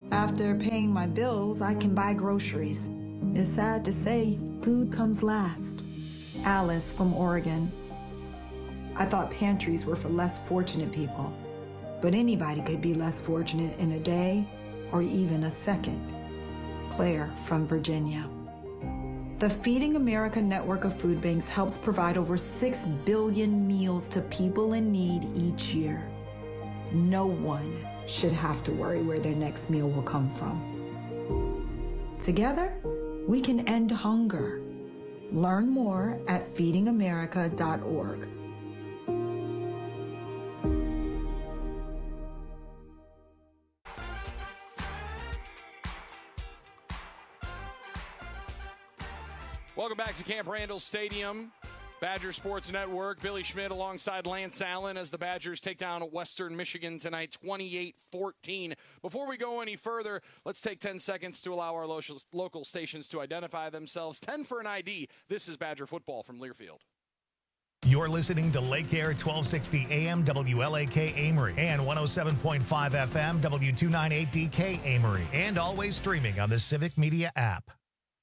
After paying my bills, I can buy groceries. It's sad to say, food comes last. Alice from Oregon. I thought pantries were for less fortunate people, but anybody could be less fortunate in a day or even a second. Claire from Virginia. The Feeding America network of food banks helps provide over 6 billion meals to people in need each year. No one should have to worry where their next meal will come from. Together, we can end hunger. Learn more at feedingamerica.org. Welcome back to Camp Randall Stadium. Badger Sports Network, Billy Schmidt alongside Lance Allen as the Badgers take down Western Michigan tonight, 28-14. Before we go any further, let's take 10 seconds to allow our local stations to identify themselves. 10 for an ID. This is Badger football from Learfield. You're listening to Lake Air 1260 AM WLAK Amory and 107.5 FM W298DK Amory, and always streaming on the Civic Media app.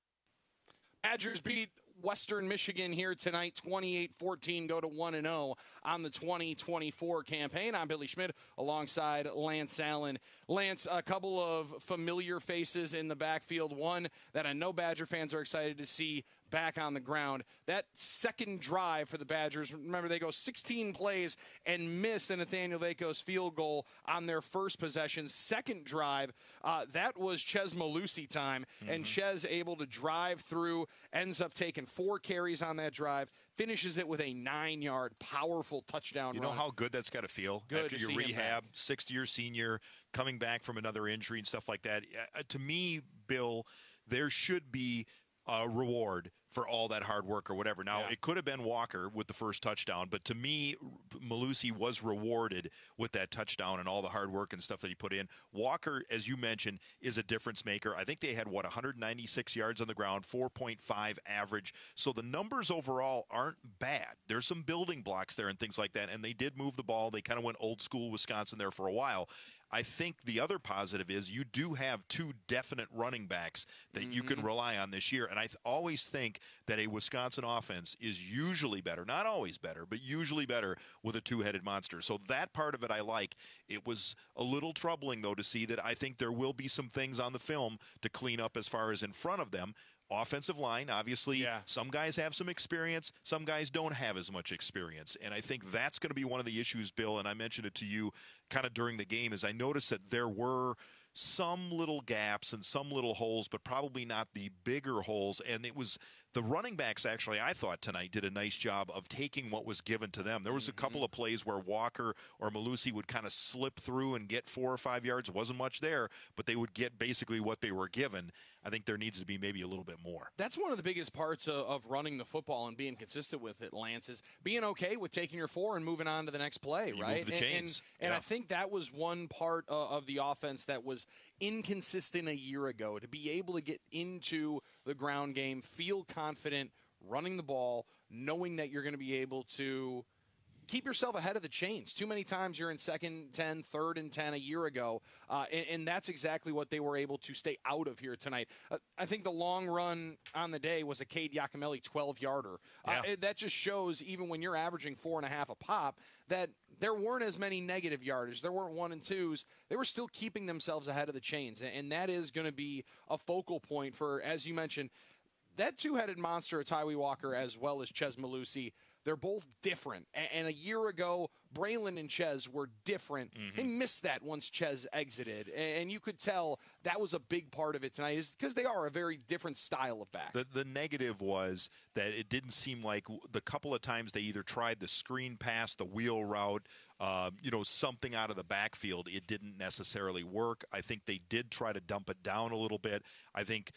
Badgers beat Western Michigan here tonight, 28-14, go to 1-0 on the 2024 campaign. I'm Billy Schmidt alongside Lance Allen. Lance, a couple of familiar faces in the backfield. One that I know Badger fans are excited to see back on the ground. That second drive for the Badgers, remember they go 16 plays and miss a Nathaniel Vacos field goal on their first possession. Second drive, that was Chez Mellusi time, and Chez able to drive through, ends up taking 4 carries on that drive, finishes it with a 9-yard powerful touchdown run. You know how good that's got to feel after your rehab, sixth-year senior, coming back from another injury and stuff like that. To me, Bill, there should be a reward for all that hard work or whatever. Now, it could have been Walker with the first touchdown, but to me, Mellusi was rewarded with that touchdown and all the hard work and stuff that he put in. Walker, as you mentioned, is a difference maker. I think they had, 196 yards on the ground, 4.5 average. So the numbers overall aren't bad. There's some building blocks there and things like that, and they did move the ball. They kind of went old school Wisconsin there for a while. I think the other positive is you do have 2 definite running backs that you can rely on this year. And I always think that a Wisconsin offense is usually better, not always better, but usually better with a 2-headed monster. So that part of it I like. It was a little troubling, though, to see that I think there will be some things on the film to clean up as far as in front of them. Offensive line, obviously, some guys have some experience, some guys don't have as much experience. And I think that's going to be one of the issues, Bill, and I mentioned it to you kind of during the game, is I noticed that there were some little gaps and some little holes, but probably not the bigger holes. And it was the running backs, actually, I thought tonight did a nice job of taking what was given to them. There was a couple of plays where Walker or Mellusi would kind of slip through and get 4 or 5 yards. It wasn't much there, but they would get basically what they were given. I think there needs to be maybe a little bit more. That's one of the biggest parts of running the football and being consistent with it, Lance, is being okay with taking your 4 and moving on to the next play, right? Move the chains. And I think that was one part of the offense that was inconsistent a year ago, to be able to get into the ground game, feel confident running the ball, knowing that you're going to be able to keep yourself ahead of the chains. Too many times you're in 2nd 10, 3rd and 10 a year ago, and that's exactly what they were able to stay out of here tonight. I think the long run on the day was a Cade Giacomelli 12-yarder. That just shows, even when you're averaging 4.5 a pop, that there weren't as many negative yardage. There weren't 1 and 2s. They were still keeping themselves ahead of the chains, and that is going to be a focal point for, as you mentioned, that 2-headed monster of Tyree Walker as well as Chez Mellusi. They're both different. And a year ago, Braylon and Chez were different. They missed that once Chez exited. And you could tell that was a big part of it tonight, is because they are a very different style of back. The negative was that it didn't seem like the couple of times they either tried the screen pass, the wheel route, something out of the backfield, it didn't necessarily work. I think they did try to dump it down a little bit. I think,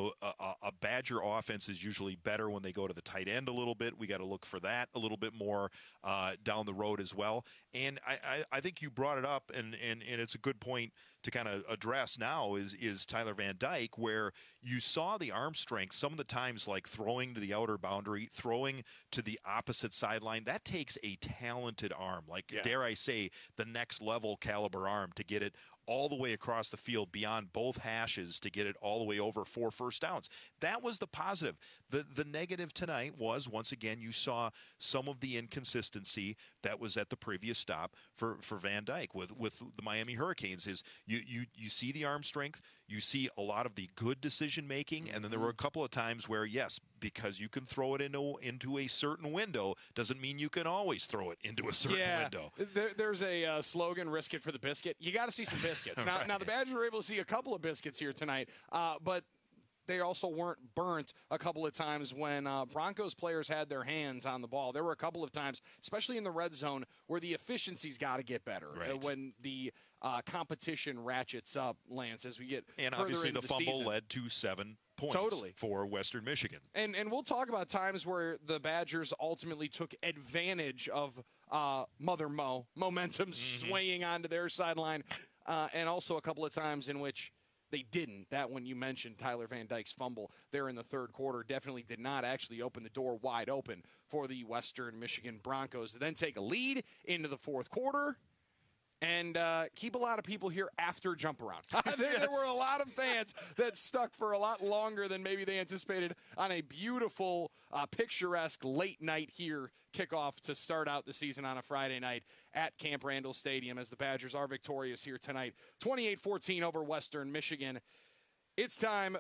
a Badger offense is usually better when they go to the tight end a little bit. We got to look for that a little bit more down the road as well. And I think you brought it up, and it's a good point to kind of address now is Tyler Van Dyke, where you saw the arm strength some of the times, like throwing to the outer boundary, throwing to the opposite sideline. That takes a talented arm, dare I say, the next level caliber arm to get it all the way across the field beyond both hashes to get it all the way over 4 first downs. That was the positive. The negative tonight was, once again, you saw some of the inconsistency that was at the previous stop for Van Dyke with the Miami Hurricanes. Is you see the arm strength, you see a lot of the good decision making, and then there were a couple of times where, yes, because you can throw it into a certain window doesn't mean you can always throw it into a certain window. There's a slogan, risk it for the biscuit. You got to see some biscuits. Right. Now the Badgers were able to see a couple of biscuits here tonight, but they also weren't burnt a couple of times when Broncos players had their hands on the ball. There were a couple of times, especially in the red zone, where the efficiency's got to get better. Right. When the competition ratchets up, Lance, as we get and further obviously into the the fumble season. led to 7 points Totally. for Western Michigan. And we'll talk about times where the Badgers ultimately took advantage of Mother Mo momentum swaying onto their sideline, and also a couple of times in which they didn't. That one you mentioned, Tyler Van Dyke's fumble there in the third quarter, definitely did not actually open the door wide open for the Western Michigan Broncos to then take a lead into the fourth quarter and keep a lot of people here after jump around. There were a lot of fans that stuck for a lot longer than maybe they anticipated on a beautiful, picturesque late night here kickoff to start out the season on a Friday night at Camp Randall Stadium as the Badgers are victorious here tonight, 28-14 over Western Michigan. It's time.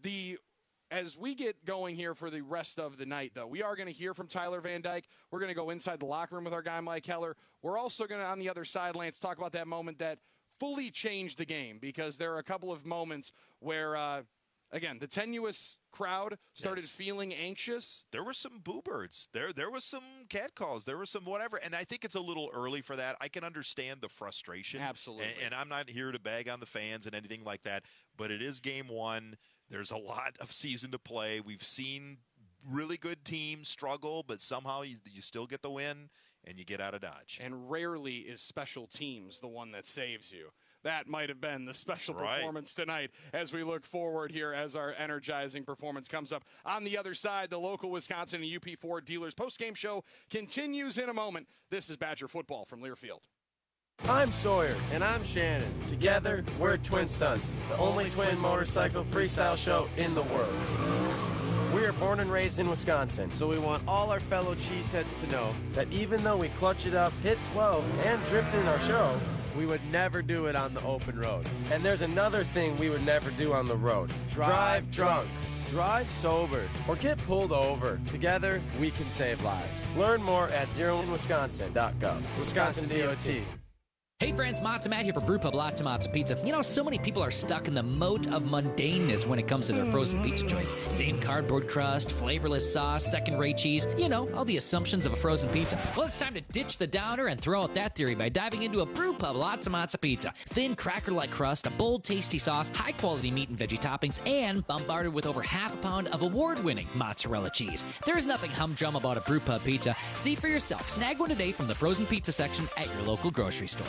As we get going here for the rest of the night, though, we are going to hear from Tyler Van Dyke. We're going to go inside the locker room with our guy, Mike Heller. We're also going to, on the other side, Lance, talk about that moment that fully changed the game, because there are a couple of moments where, again, the tenuous crowd started feeling anxious. There were some boo birds. There was some cat calls. There was some whatever. And I think it's a little early for that. I can understand the frustration. Absolutely. And I'm not here to bag on the fans and anything like that, but it is game one. There's a lot of season to play. We've seen really good teams struggle, but somehow you still get the win and you get out of Dodge. And rarely is special teams the one that saves you. That might have been the special performance tonight as we look forward here as our energizing performance comes up. On the other side, the local Wisconsin and UP Ford dealers postgame show continues in a moment. This is Badger football from Learfield. I'm Sawyer. And I'm Shannon. Together, we're Twin Stunts, the only twin motorcycle freestyle show in the world. We are born and raised in Wisconsin, so we want all our fellow cheeseheads to know that even though we clutch it up, hit 12, and drift in our show, we would never do it on the open road. And there's another thing we would never do on the road. Drive drunk. Drive sober, or get pulled over. Together, we can save lives. Learn more at zeroinwisconsin.gov. Wisconsin DOT. Hey friends, Matzo Matt here for Brewpub Lots of Matzo Pizza. You know, so many people are stuck in the moat of mundaneness when it comes to their frozen pizza choice. Same cardboard crust, flavorless sauce, second-rate cheese. You know, all the assumptions of a frozen pizza. Well, it's time to ditch the downer and throw out that theory by diving into a Brewpub Lots of Matzo Pizza. Thin, cracker-like crust, a bold, tasty sauce, high-quality meat and veggie toppings, and bombarded with over half a pound of award-winning mozzarella cheese. There is nothing humdrum about a Brewpub pizza. See for yourself. Snag one today from the frozen pizza section at your local grocery store.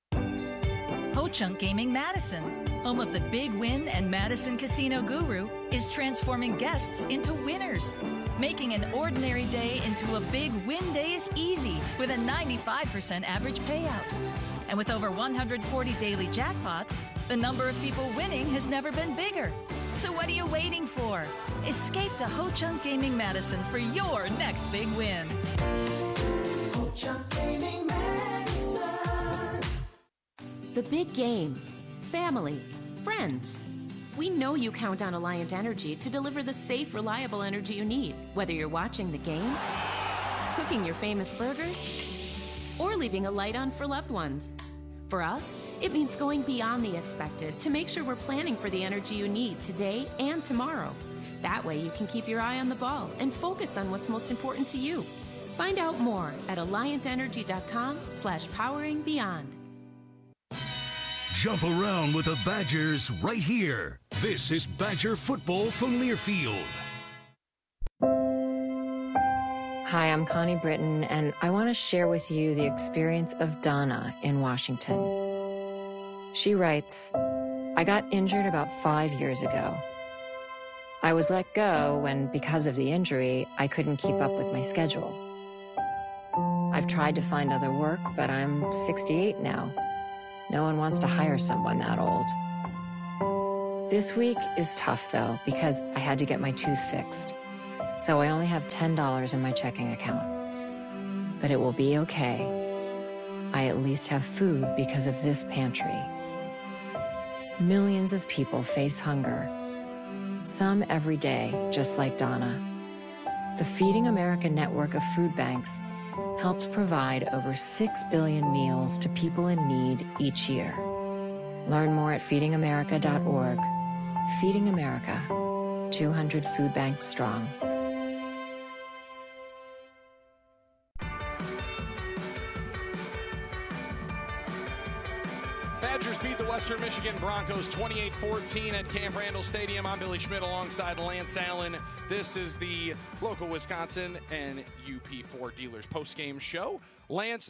Ho-Chunk Gaming Madison, home of the Big Win and Madison Casino Guru, is transforming guests into winners. Making an ordinary day into a big win day is easy with a 95% average payout. And with over 140 daily jackpots, the number of people winning has never been bigger. So what are you waiting for? Escape to Ho-Chunk Gaming Madison for your next big win. Ho-Chunk Gaming Madison. The big game. Family. Friends. We know you count on Alliant Energy to deliver the safe, reliable energy you need, whether you're watching the game, cooking your famous burgers, or leaving a light on for loved ones. For us, it means going beyond the expected to make sure we're planning for the energy you need today and tomorrow. That way you can keep your eye on the ball and focus on what's most important to you. Find out more at alliantenergy.com/poweringbeyond. Jump around with the Badgers right here. This is Badger football from Learfield. Hi, I'm Connie Britton, and I want to share with you the experience of Donna in Washington. She writes, I got injured about 5 years ago. I was let go when, because of the injury, I couldn't keep up with my schedule. I've tried to find other work, but I'm 68 now. No one wants to hire someone that old. This week is tough, though, because I had to get my tooth fixed. So I only have $10 in my checking account. But it will be okay. I at least have food because of this pantry. Millions of people face hunger. Some every day, just like Donna. The Feeding America network of food banks helps provide over 6 billion meals to people in need each year. Learn more at feedingamerica.org. Feeding America, 200 food banks strong. Badgers beat the Western Michigan Broncos 28-14 at Camp Randall Stadium. I'm Billy Schmidt alongside Lance Allen. This is the local Wisconsin and UP4 Dealers postgame show. Lance,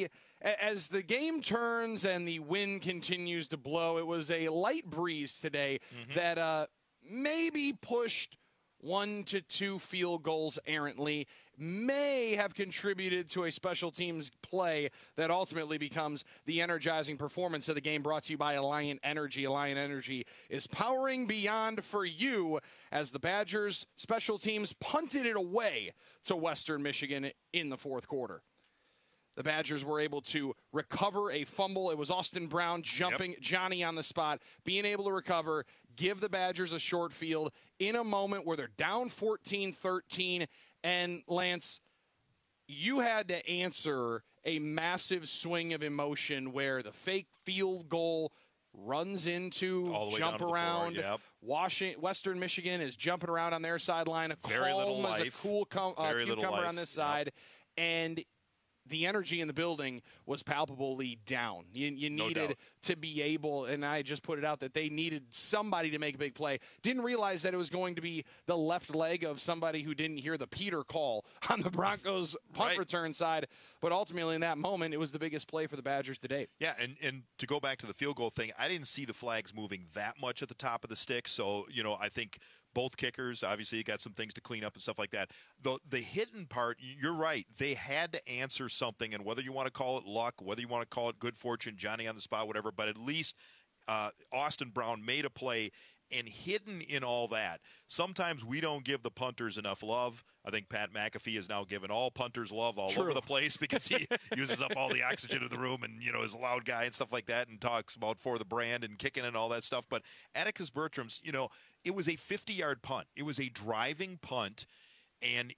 as the game turns and the wind continues to blow, it was a light breeze today that maybe pushed 1 to 2 field goals errantly, may have contributed to a special teams play that ultimately becomes the energizing performance of the game, brought to you by Alliant Energy. Alliant Energy is powering beyond for you as the Badgers special teams punted it away to Western Michigan in the fourth quarter. The Badgers were able to recover a fumble. It was Austin Brown jumping Johnny on the spot, being able to recover, give the Badgers a short field in a moment where they're down 14-13. And, Lance, you had to answer a massive swing of emotion where the fake field goal runs into jump around. Western Michigan is jumping around on their sideline. Very little life. As a cucumber on this side. And the energy in the building was palpably down. You needed to be able, and I just put it out that they needed somebody to make a big play. Didn't realize that it was going to be the left leg of somebody who didn't hear the Peter call on the Broncos punt return side. But ultimately in that moment, it was the biggest play for the Badgers to date. Yeah, and to go back to the field goal thing, I didn't see the flags moving that much at the top of the stick. So, I think both kickers, obviously, got some things to clean up and stuff like that. The hitting part, you're right. They had to answer something, and whether you want to call it luck, whether you want to call it good fortune, Johnny on the spot, whatever, but at least Austin Brown made a play. And hidden in all that, sometimes we don't give the punters enough love. I think Pat McAfee is now giving all punters love all over the place because he uses up all the oxygen in the room and, is a loud guy and stuff like that and talks about for the brand and kicking and all that stuff. But Atticus Bertram's, it was a 50-yard punt. It was a driving punt, and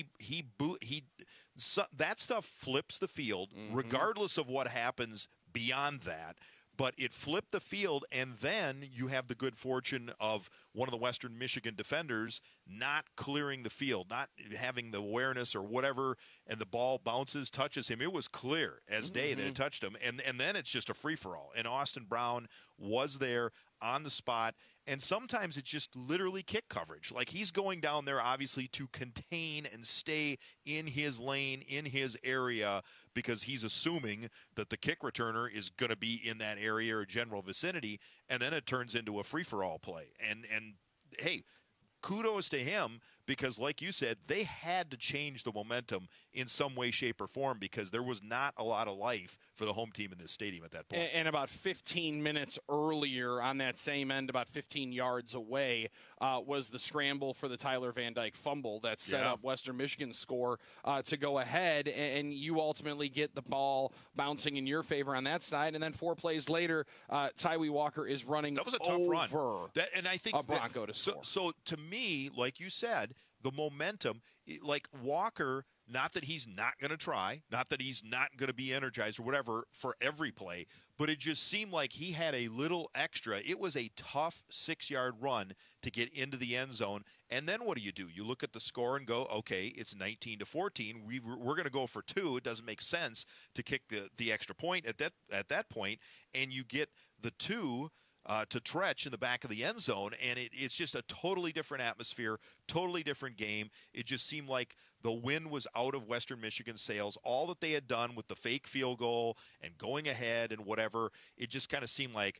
that stuff flips the field regardless of what happens beyond that. But it flipped the field, and then you have the good fortune of one of the Western Michigan defenders not clearing the field, not having the awareness or whatever, and the ball bounces, touches him. It was clear as day that it touched him, and then it's just a free-for-all. And Austin Brown was there on the spot, and sometimes it's just literally kick coverage. Like, he's going down there, obviously, to contain and stay in his lane, in his area, because he's assuming that the kick returner is going to be in that area or general vicinity, and then it turns into a free-for-all play. And hey, kudos to him, because like you said, they had to change the momentum in some way, shape, or form, because there was not a lot of life for the home team in this stadium at that point. And about 15 minutes earlier on that same end, about 15 yards away, was the scramble for the Tyler Van Dyke fumble that set up Western Michigan's score to go ahead, and you ultimately get the ball bouncing in your favor on that side. And then 4 plays later, Tyree Walker is running that was a tough run. And I think a Bronco to score. So to me, like you said, the momentum, like Walker, not that he's not going to try, not that he's not going to be energized or whatever for every play, but it just seemed like he had a little extra. It was a tough 6-yard run to get into the end zone. And then what do? You look at the score and go, okay, it's 19-14. We're going to go for 2. It doesn't make sense to kick the extra point at that point, and you get the 2 to Tretch in the back of the end zone, and it's just a totally different atmosphere, totally different game. It just seemed like the wind was out of Western Michigan's sails. All that they had done with the fake field goal and going ahead and whatever, it just kind of seemed like,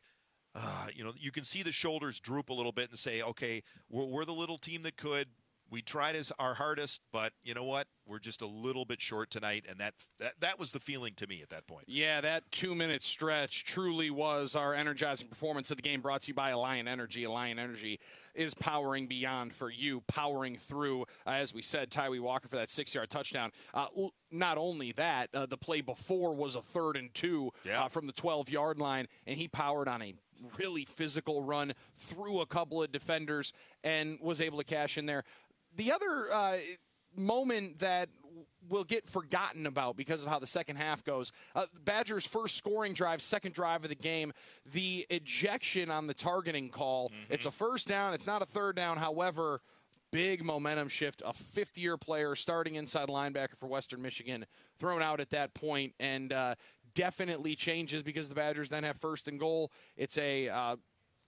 you can see the shoulders droop a little bit and say, okay, we're the little team that could. We tried our hardest, but you know what? we're just a little bit short tonight, and that was the feeling to me at that point. Yeah, that 2-minute stretch truly was our energizing performance of the game, brought to you by Alliant Energy. Alliant Energy is powering beyond for you, powering through, as we said, Tyree Walker for that 6-yard touchdown. Not only that, the play before was a 3rd and 2 from the 12-yard line, and he powered on a really physical run through a couple of defenders and was able to cash in there. The other moment that will get forgotten about because of how the second half goes, Badgers' first scoring drive, second drive of the game, the ejection on the targeting call. It's a first down. It's not a third down. However, big momentum shift, a fifth-year player starting inside linebacker for Western Michigan thrown out at that point, and definitely changes because the Badgers then have 1st and goal. It's a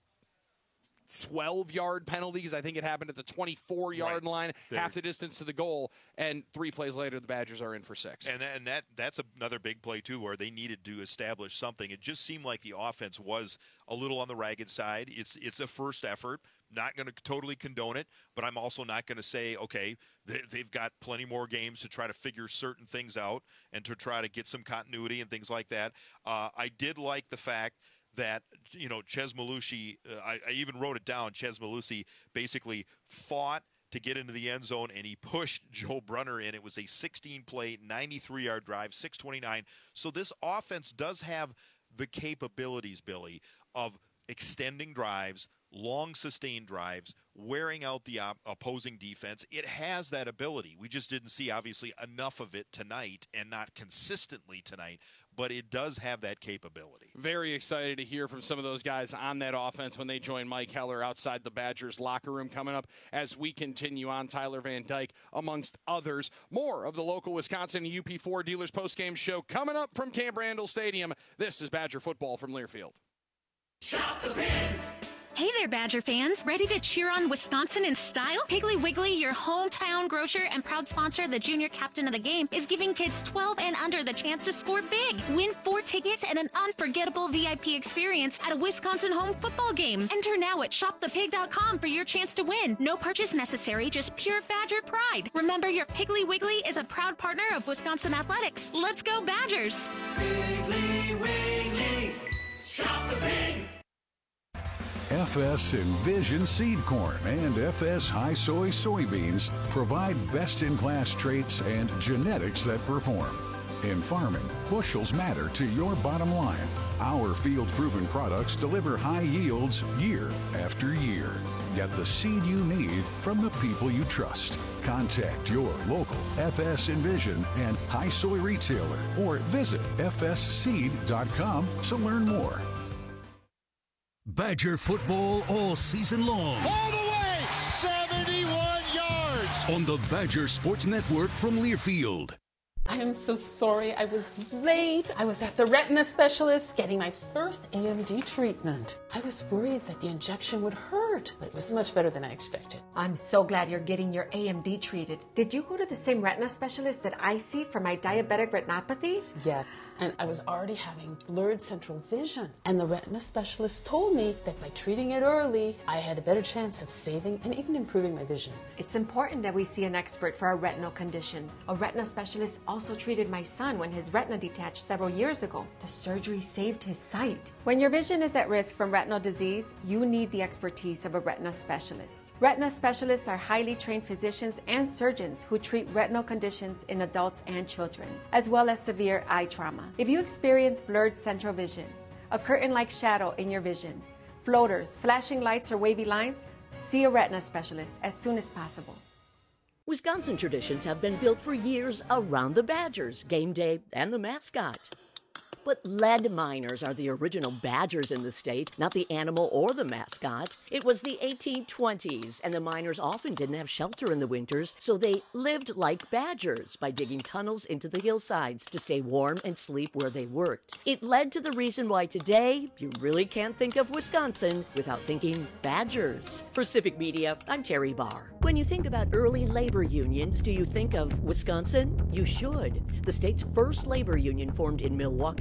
12-yard penalty because I think it happened at the 24-yard line, half the distance to the goal, and 3 plays later the Badgers are in for 6. And that's another big play, too, where they needed to establish something. It just seemed like the offense was a little on the ragged side. It's a first effort. Not going to totally condone it, but I'm also not going to say, okay, they've got plenty more games to try to figure certain things out and to try to get some continuity and things like that. I did like the fact that, Ches Malusi, I even wrote it down, Ches Malusi basically fought to get into the end zone, and he pushed Joe Brunner in. It was a 16-play, 93-yard drive, 6:29. So this offense does have the capabilities, Billy, of extending drives, long sustained drives, wearing out the opposing defense. It has that ability. We just didn't see, obviously, enough of it tonight and not consistently tonight, but it does have that capability. Very excited to hear from some of those guys on that offense when they join Mike Heller outside the Badgers locker room coming up as we continue on. Tyler Van Dyke, amongst others. More of the local Wisconsin UP4 Dealers postgame show coming up from Camp Randall Stadium. This is Badger football from Learfield. Shop the Pig! Hey there, Badger fans. Ready to cheer on Wisconsin in style? Piggly Wiggly, your hometown grocer and proud sponsor of the junior captain of the game, is giving kids 12 and under the chance to score big. Win 4 tickets and an unforgettable VIP experience at a Wisconsin home football game. Enter now at shopthepig.com for your chance to win. No purchase necessary, just pure Badger pride. Remember, your Piggly Wiggly is a proud partner of Wisconsin Athletics. Let's go, Badgers! Piggly Wiggly, shop the pig! FS Envision Seed Corn and FS High Soy Soybeans provide best-in-class traits and genetics that perform. In farming, bushels matter to your bottom line. Our field-proven products deliver high yields year after year. Get the seed you need from the people you trust. Contact your local FS Envision and High Soy retailer or visit fsseed.com to learn more. Badger football all season long. All the way, 71 yards. On the Badger Sports Network from Learfield. I am so sorry I was late. I was at the retina specialist getting my first AMD treatment. I was worried that the injection would hurt, but it was much better than I expected. I'm so glad you're getting your AMD treated. Did you go to the same retina specialist that I see for my diabetic retinopathy? Yes, and I was already having blurred central vision. And the retina specialist told me that by treating it early, I had a better chance of saving and even improving my vision. It's important that we see an expert for our retinal conditions. A retina specialist also treated my son when his retina detached several years ago. The surgery saved his sight. When your vision is at risk from retinal disease, you need the expertise of a retina specialist. Retina specialists are highly trained physicians and surgeons who treat retinal conditions in adults and children, as well as severe eye trauma. If you experience blurred central vision, a curtain-like shadow in your vision, floaters, flashing lights, or wavy lines, see a retina specialist as soon as possible. Wisconsin traditions have been built for years around the Badgers, game day, and the mascot. But lead miners are the original Badgers in the state, not the animal or the mascot. It was the 1820s, and the miners often didn't have shelter in the winters, so they lived like Badgers by digging tunnels into the hillsides to stay warm and sleep where they worked. It led to the reason why today you really can't think of Wisconsin without thinking Badgers. For Civic Media, I'm Terry Barr. When you think about early labor unions, do you think of Wisconsin? You should. The state's first labor union formed in Milwaukee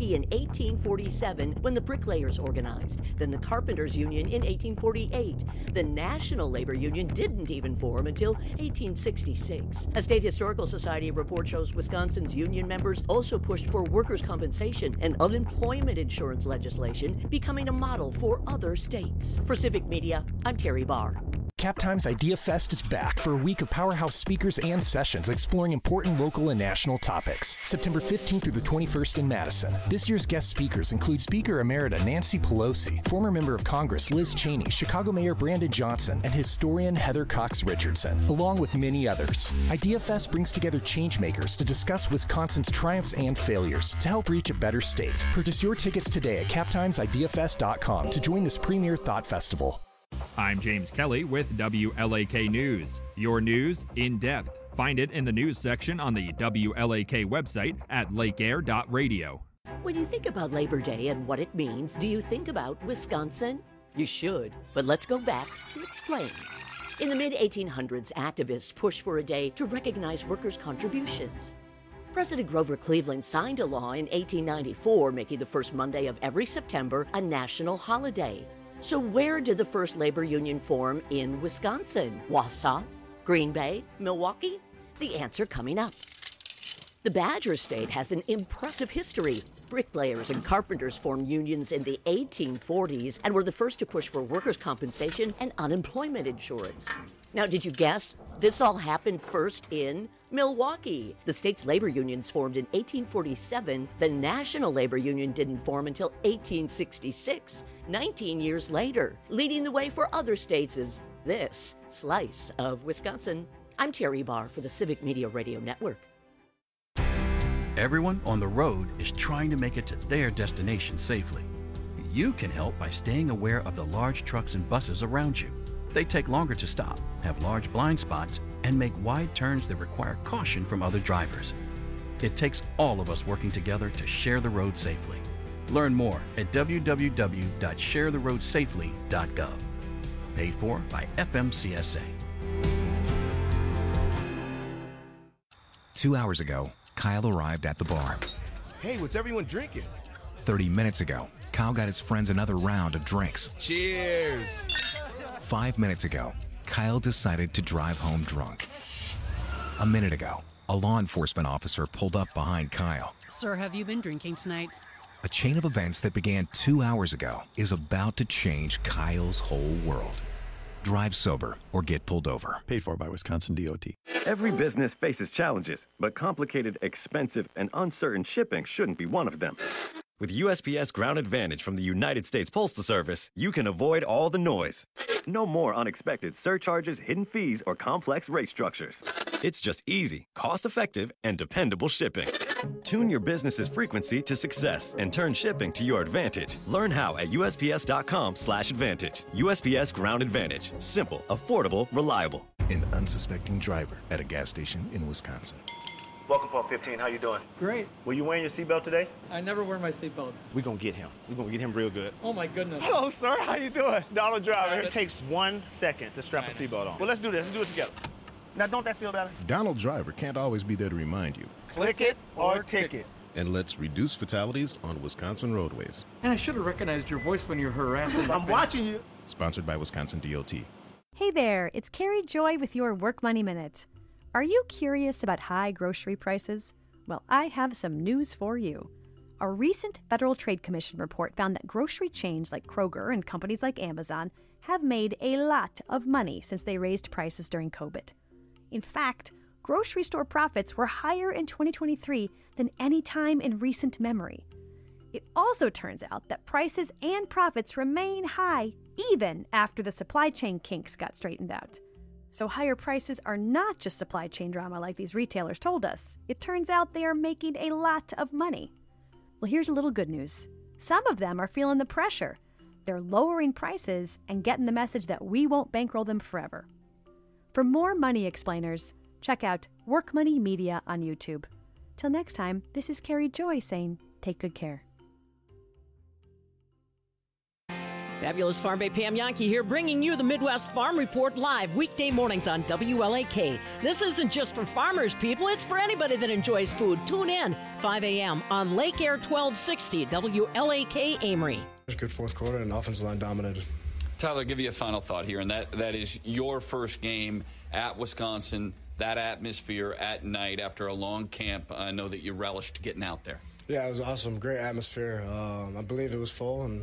Milwaukee in 1847 when the bricklayers organized, then the Carpenters Union in 1848. The National Labor Union didn't even form until 1866. A State Historical Society report shows Wisconsin's union members also pushed for workers' compensation and unemployment insurance legislation, becoming a model for other states. For Civic Media, I'm Terry Barr. Captime's Idea Fest is back for a week of powerhouse speakers and sessions exploring important local and national topics. September 15th through the 21st in Madison. This year's guest speakers include Speaker Emerita Nancy Pelosi, former member of Congress Liz Cheney, Chicago Mayor Brandon Johnson, and historian Heather Cox Richardson, along with many others. Idea Fest brings together changemakers to discuss Wisconsin's triumphs and failures to help reach a better state. Purchase your tickets today at captimesideafest.com to join this premier thought festival. I'm James Kelly with WLAK News. Your news in depth. Find it in the news section on the WLAK website at lakeair.radio. When you think about Labor Day and what it means, do you think about Wisconsin? You should, but let's go back to explain. In the mid-1800s, activists pushed for a day to recognize workers' contributions. President Grover Cleveland signed a law in 1894 making the first Monday of every September a national holiday. So where did the first labor union form in Wisconsin? Wausau? Green Bay? Milwaukee? The answer coming up. The Badger State has an impressive history. Bricklayers and carpenters formed unions in the 1840s and were the first to push for workers' compensation and unemployment insurance. Now, did you guess? This all happened first in Milwaukee. The state's labor unions formed in 1847. The National Labor Union didn't form until 1866, 19 years later. Leading the way for other states is this slice of Wisconsin. I'm Terry Barr for the Civic Media Radio Network. Everyone on the road is trying to make it to their destination safely. You can help by staying aware of the large trucks and buses around you. They take longer to stop, have large blind spots, and make wide turns that require caution from other drivers. It takes all of us working together to share the road safely. Learn more at www.sharetheroadsafely.gov. Paid for by FMCSA. 2 hours ago, Kyle arrived at the bar. Hey, what's everyone drinking? 30 minutes ago, Kyle got his friends another round of drinks. Cheers! 5 minutes ago, Kyle decided to drive home drunk. A minute ago, a law enforcement officer pulled up behind Kyle. Sir, have you been drinking tonight? A chain of events that began 2 hours ago is about to change Kyle's whole world. Drive sober or get pulled over. Paid for by Wisconsin DOT. Every business faces challenges, but complicated, expensive, and uncertain shipping shouldn't be one of them. With USPS Ground Advantage from the United States Postal Service, you can avoid all the noise. No more unexpected surcharges, hidden fees, or complex rate structures. It's just easy, cost-effective, and dependable shipping. Tune your business's frequency to success and turn shipping to your advantage. Learn how at USPS.com/advantage. USPS Ground Advantage. Simple, affordable, reliable. An unsuspecting driver at a gas station in Wisconsin. Welcome, Pump 15. How you doing? Great. Were you wearing your seatbelt today? I never wear my seatbelt. We're going to get him. We're going to get him real good. Oh, my goodness. Hello, sir. How you doing? Donald Driver. It takes 1 second to strap a seatbelt on. Well, let's do this. Let's do it together. Now, don't that feel better? Donald Driver can't always be there to remind you. Click it or ticket. And let's reduce fatalities on Wisconsin roadways. And I should have recognized your voice when you're harassing. I'm watching you. Sponsored by Wisconsin DOT. Hey there, it's Carrie Joy with your Work Money Minute. Are you curious about high grocery prices? Well, I have some news for you. A recent Federal Trade Commission report found that grocery chains like Kroger and companies like Amazon have made a lot of money since they raised prices during COVID. In fact, grocery store profits were higher in 2023 than any time in recent memory. It also turns out that prices and profits remain high even after the supply chain kinks got straightened out. So higher prices are not just supply chain drama like these retailers told us. It turns out they are making a lot of money. Well, here's a little good news. Some of them are feeling the pressure. They're lowering prices and getting the message that we won't bankroll them forever. For more money explainers, check out Work Money Media on YouTube. Till next time, this is Carrie Joy saying, take good care. Fabulous Farm Bay Pam Yankee here, bringing you the Midwest Farm Report live weekday mornings on WLAK. This isn't just for farmers, people. It's for anybody that enjoys food. Tune in 5 a.m. on Lake Air 1260 WLAK Amory. Good fourth quarter and offensive line dominated. Tyler, give you a final thought here, and that is your first game at Wisconsin, that atmosphere at night after a long camp. I know that you relished getting out there. Yeah, it was awesome. Great atmosphere. I believe it was full, and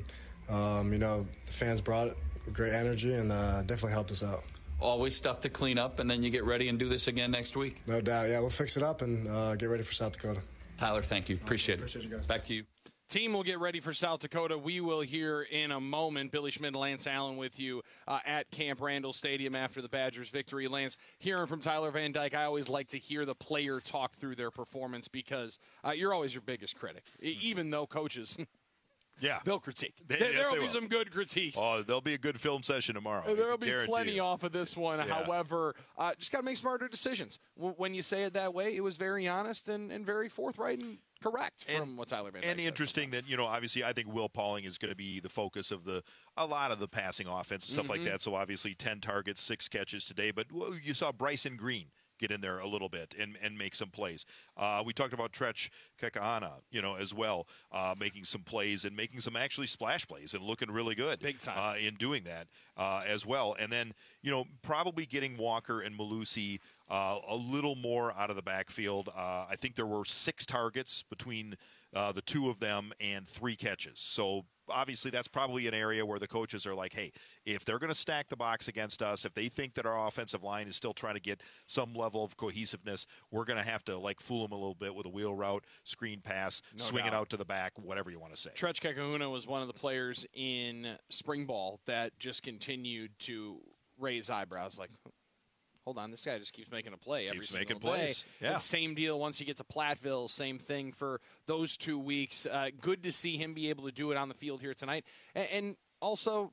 the fans brought it, great energy, and definitely helped us out. Always stuff to clean up, and then you get ready and do this again next week? No doubt. Yeah, we'll fix it up and get ready for South Dakota. Tyler, thank you. Appreciate it. Appreciate you guys. Back to you. Team will get ready for South Dakota. We will hear in a moment. Billy Schmidt and Lance Allen with you at Camp Randall Stadium after the Badgers' victory. Lance, hearing from Tyler Van Dyke, I always like to hear the player talk through their performance because you're always your biggest critic, even though coaches – yeah, they'll critique. There'll be some good critiques. Oh, there'll be a good film session tomorrow. There'll be plenty off of this one. Yeah. However, just got to make smarter decisions. When you say it that way, it was very honest and very forthright and correct from what Tyler Van Dyke And interesting that, obviously I think Will Pauling is going to be the focus of a lot of the passing offense and stuff like that. So obviously 10 targets, 6 catches today. But you saw Bryson Green get in there a little bit and make some plays. We talked about Tretch Kekahana, as well, making some plays and making some actually splash plays and looking really good. Big time. In doing that as well. And then, probably getting Walker and Malusi a little more out of the backfield. I think there were 6 targets between the two of them and 3 catches. So obviously that's probably an area where the coaches are like, hey, if they're going to stack the box against us, if they think that our offensive line is still trying to get some level of cohesiveness, we're going to have to fool them a little bit with a wheel route, screen pass, swing it out to the back, whatever you want to say. Tretch Kekahuna was one of the players in spring ball that just continued to raise eyebrows like, hold on, this guy just keeps making a play every single day. Yeah. And same deal once you get to Platteville, same thing for those 2 weeks. Good to see him be able to do it on the field here tonight. And also,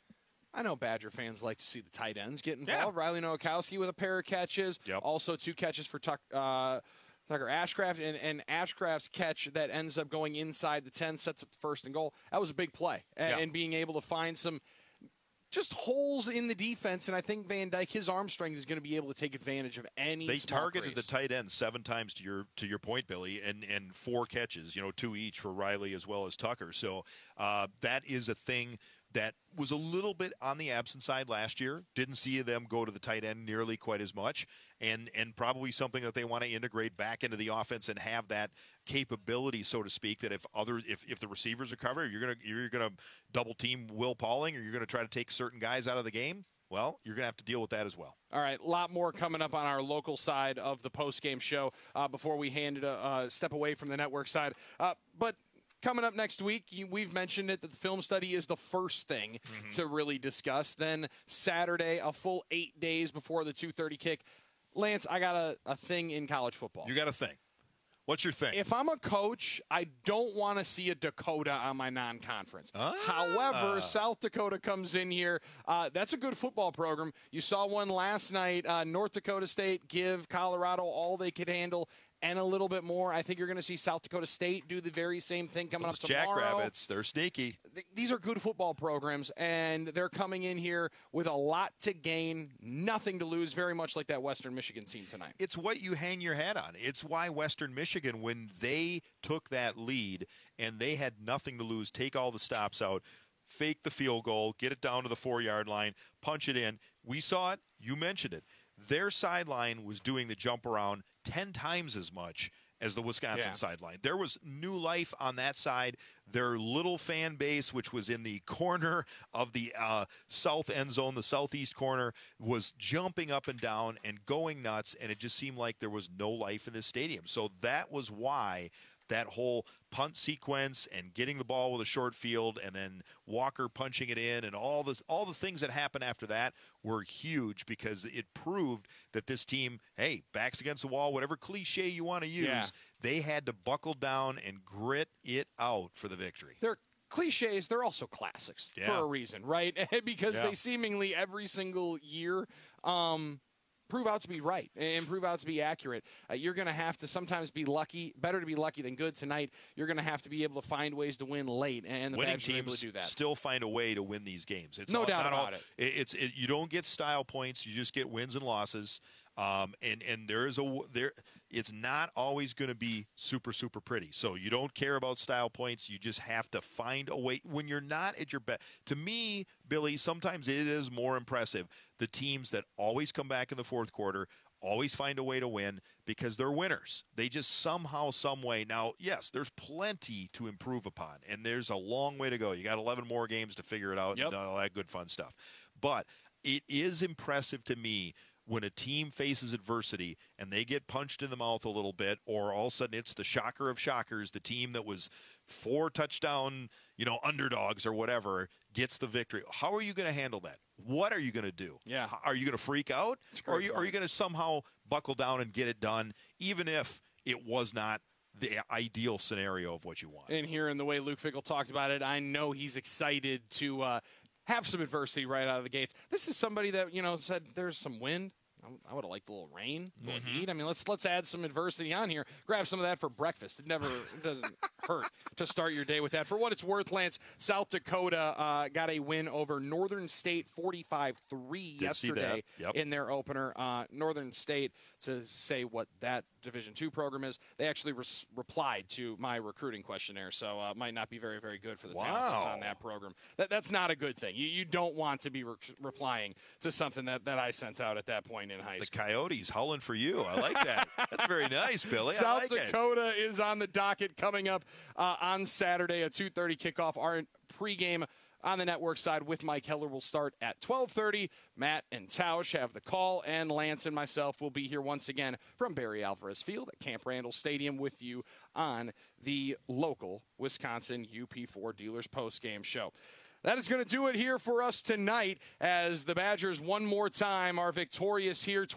I know Badger fans like to see the tight ends get involved. Yeah. Riley Nowakowski with a pair of catches. Yep. Also 2 catches for Tucker Ashcraft. And Ashcraft's catch that ends up going inside the 10 sets up first and goal. That was a big play. And being able to find some just holes in the defense, and I think Van Dyke, his arm strength is going to be able to take advantage of any. They targeted the tight end 7 times to your point, Billy, and 4 catches, 2 each for Riley as well as Tucker. So that is a thing that was a little bit on the absent side last year. Didn't see them go to the tight end nearly quite as much, and probably something that they want to integrate back into the offense and have that capability, so to speak, that if the receivers are covered, you're gonna double team Will Pauling, or you're gonna try to take certain guys out of the game. Well, you're going to have to deal with that as well. All right, a lot more coming up on our local side of the post-game show before we hand it a step away from the network side. But coming up next week, we've mentioned it, that the film study is the first thing to really discuss. Then Saturday, a full 8 days before the 2:30 kick. Lance, I got a thing in college football. You got a thing. What's your thing? If I'm a coach, I don't want to see a Dakota on my non-conference. However, South Dakota comes in here. That's a good football program. You saw one last night. North Dakota State give Colorado all they could handle and a little bit more. I think you're going to see South Dakota State do the very same thing coming up tomorrow. Jackrabbits, they're sneaky. These are good football programs, and they're coming in here with a lot to gain, nothing to lose, very much like that Western Michigan team tonight. It's what you hang your hat on. It's why Western Michigan, when they took that lead and they had nothing to lose, take all the stops out, fake the field goal, get it down to the 4-yard line, punch it in. We saw it. You mentioned it. Their sideline was doing the jump around 10 times as much as the Wisconsin sideline. There was new life on that side. Their little fan base, which was in the corner of the south end zone, the southeast corner, was jumping up and down and going nuts, and it just seemed like there was no life in this stadium. So that was why that whole punt sequence and getting the ball with a short field and then Walker punching it in and all the things that happened after that were huge, because it proved that this team, hey, backs against the wall, whatever cliche you want to use, they had to buckle down and grit it out for the victory. They're cliches, they're also classics for a reason, right? Because they seemingly every single year prove out to be right and prove out to be accurate. You're going to have to sometimes be lucky. Better to be lucky than good tonight. You're going to have to be able to find ways to win late, and the Badgers are able to do that. Still find a way to win these games. It's no doubt about it. You don't get style points. You just get wins and losses. And it's not always going to be super, super pretty. So you don't care about style points. You just have to find a way when you're not at your best. To me, Billy, sometimes it is more impressive. The teams that always come back in the fourth quarter, always find a way to win because they're winners. They just somehow, some way. Now, yes, there's plenty to improve upon, and there's a long way to go. You got 11 more games to figure it out and all that good fun stuff. But it is impressive to me when a team faces adversity and they get punched in the mouth a little bit, or all of a sudden it's the shocker of shockers, the team that was 4 touchdown, underdogs or whatever, gets the victory. How are you going to handle that? What are you going to do? Yeah. Are you going to freak out? Or are you going to somehow buckle down and get it done, even if it was not the ideal scenario of what you want? And hearing the way Luke Fickell talked about it, I know he's excited to have some adversity right out of the gates. This is somebody that, said there's some wind. I would have liked a little rain, a little heat. I mean, let's add some adversity on here. Grab some of that for breakfast. It doesn't hurt to start your day with that. For what it's worth, Lance, South Dakota got a win over Northern State 45-3 yesterday in their opener. Northern State, to say what that Division II program is, they actually replied to my recruiting questionnaire, so might not be very, very good for the talent that's on that program. That's not a good thing. You don't want to be replying to something that I sent out at that point in high school. The Coyotes howling for you. I like that. That's very nice, Billy. South Dakota is on the docket coming up on Saturday, a 2:30 kickoff. Our pregame on the network side with Mike Heller will start at 12:30. Matt and Tausch have the call, and Lance and myself will be here once again from Barry Alvarez Field at Camp Randall Stadium with you on the local Wisconsin UP4 Dealers postgame show. That is going to do it here for us tonight as the Badgers one more time are victorious here,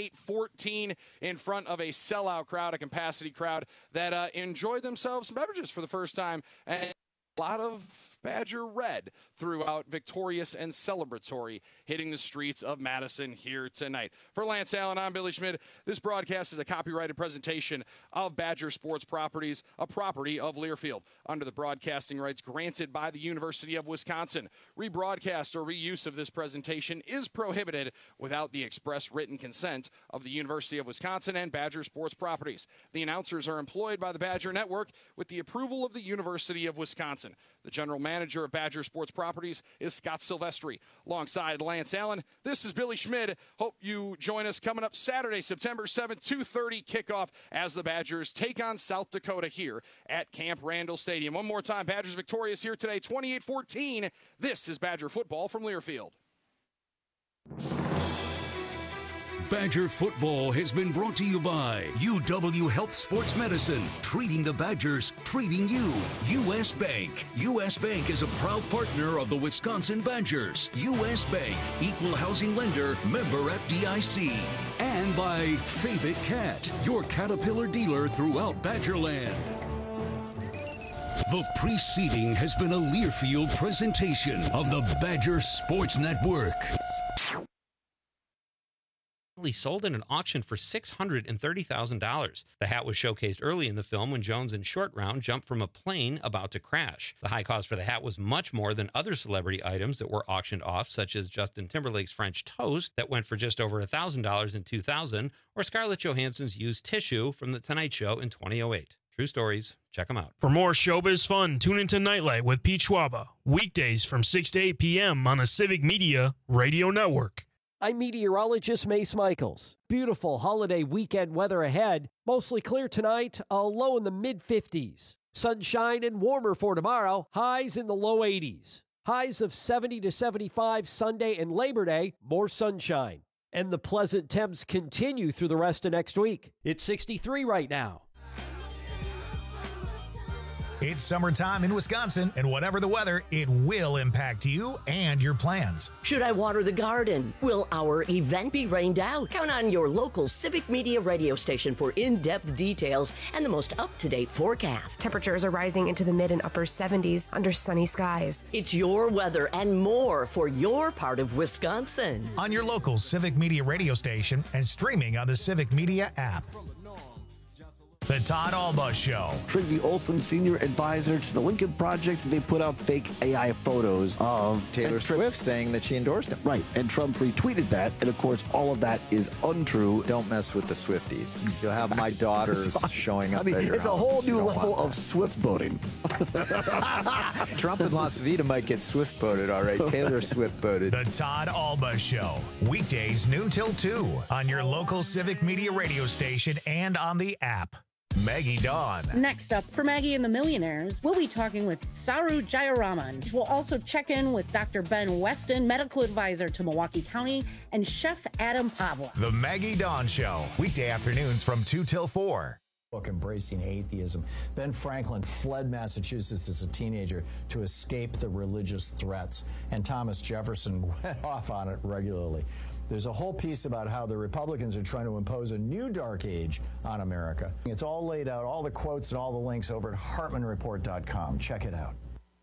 28-14 in front of a sellout crowd, a capacity crowd that enjoyed themselves some beverages for the first time, and a lot of Badger red throughout, victorious and celebratory, hitting the streets of Madison here tonight. For Lance Allen, I'm Billy Schmidt. This broadcast is a copyrighted presentation of Badger Sports Properties, a property of Learfield, under the broadcasting rights granted by the University of Wisconsin. Rebroadcast or reuse of this presentation is prohibited without the express written consent of the University of Wisconsin and Badger Sports Properties. The announcers are employed by the Badger Network with the approval of the University of Wisconsin. The general manager of Badger Sports Properties is Scott Silvestri. Alongside Lance Allen, this is Billy Schmidt. Hope you join us coming up Saturday, September 7th, 2:30 kickoff as the Badgers take on South Dakota here at Camp Randall Stadium. One more time, Badgers victorious here today, 28-14. This is Badger football from Learfield. Badger football has been brought to you by UW Health Sports Medicine, treating the Badgers, treating you. U.S. Bank. U.S. Bank is a proud partner of the Wisconsin Badgers. U.S. Bank, equal housing lender, member FDIC. And by Favorite Cat, your Caterpillar dealer throughout Badgerland. The preceding has been a Learfield presentation of the Badger Sports Network. Sold in an auction for $630,000. The hat was showcased early in the film when Jones and Short Round jumped from a plane about to crash. The high cost for the hat was much more than other celebrity items that were auctioned off, such as Justin Timberlake's French toast that went for just over $1,000 in 2000, or Scarlett Johansson's used tissue from The Tonight Show in 2008. True stories. Check them out. For more showbiz fun, tune into Nightlight with Pete Schwaba, weekdays from 6 to 8 p.m. on the Civic Media Radio Network. I'm meteorologist Mace Michaels. Beautiful holiday weekend weather ahead. Mostly clear tonight, a low in the mid-50s. Sunshine and warmer for tomorrow, highs in the low 80s. Highs of 70 to 75 Sunday and Labor Day, more sunshine. And the pleasant temps continue through the rest of next week. It's 63 right now. It's summertime in Wisconsin, and whatever the weather, it will impact you and your plans. Should I water the garden? Will our event be rained out? Count on your local Civic Media radio station for in-depth details and the most up-to-date forecast. Temperatures are rising into the mid and upper 70s under sunny skies. It's your weather and more for your part of Wisconsin. On your local Civic Media radio station and streaming on the Civic Media app. The Todd Alba Show. Trygve Olsen, senior advisor to the Lincoln Project, they put out fake AI photos of Taylor Swift saying that she endorsed him. Right, and Trump retweeted that, and of course, all of that is untrue. Don't mess with the Swifties. You'll have my daughters showing up. I mean, at your it's house. a whole new level of Swift voting. Trump and Las Vegas might get Swift voted, all right. Taylor Swift voted. The Todd Alba Show. Weekdays noon till 2 on your local Civic Media radio station and on the app. Maggie Dawn. Next up, for Maggie and the Millionaires, we'll be talking with Saru Jayaraman. We'll also check in with Dr. Ben Weston, medical advisor to Milwaukee County, and Chef Adam Pavla. The Maggie Dawn Show. Weekday afternoons from 2 till 4. Book Embracing Atheism. Ben Franklin fled Massachusetts as a teenager to escape the religious threats, and Thomas Jefferson went off on it regularly. There's a whole piece about how the Republicans are trying to impose a new dark age on America. It's all laid out, all the quotes and all the links over at HartmanReport.com. Check it out.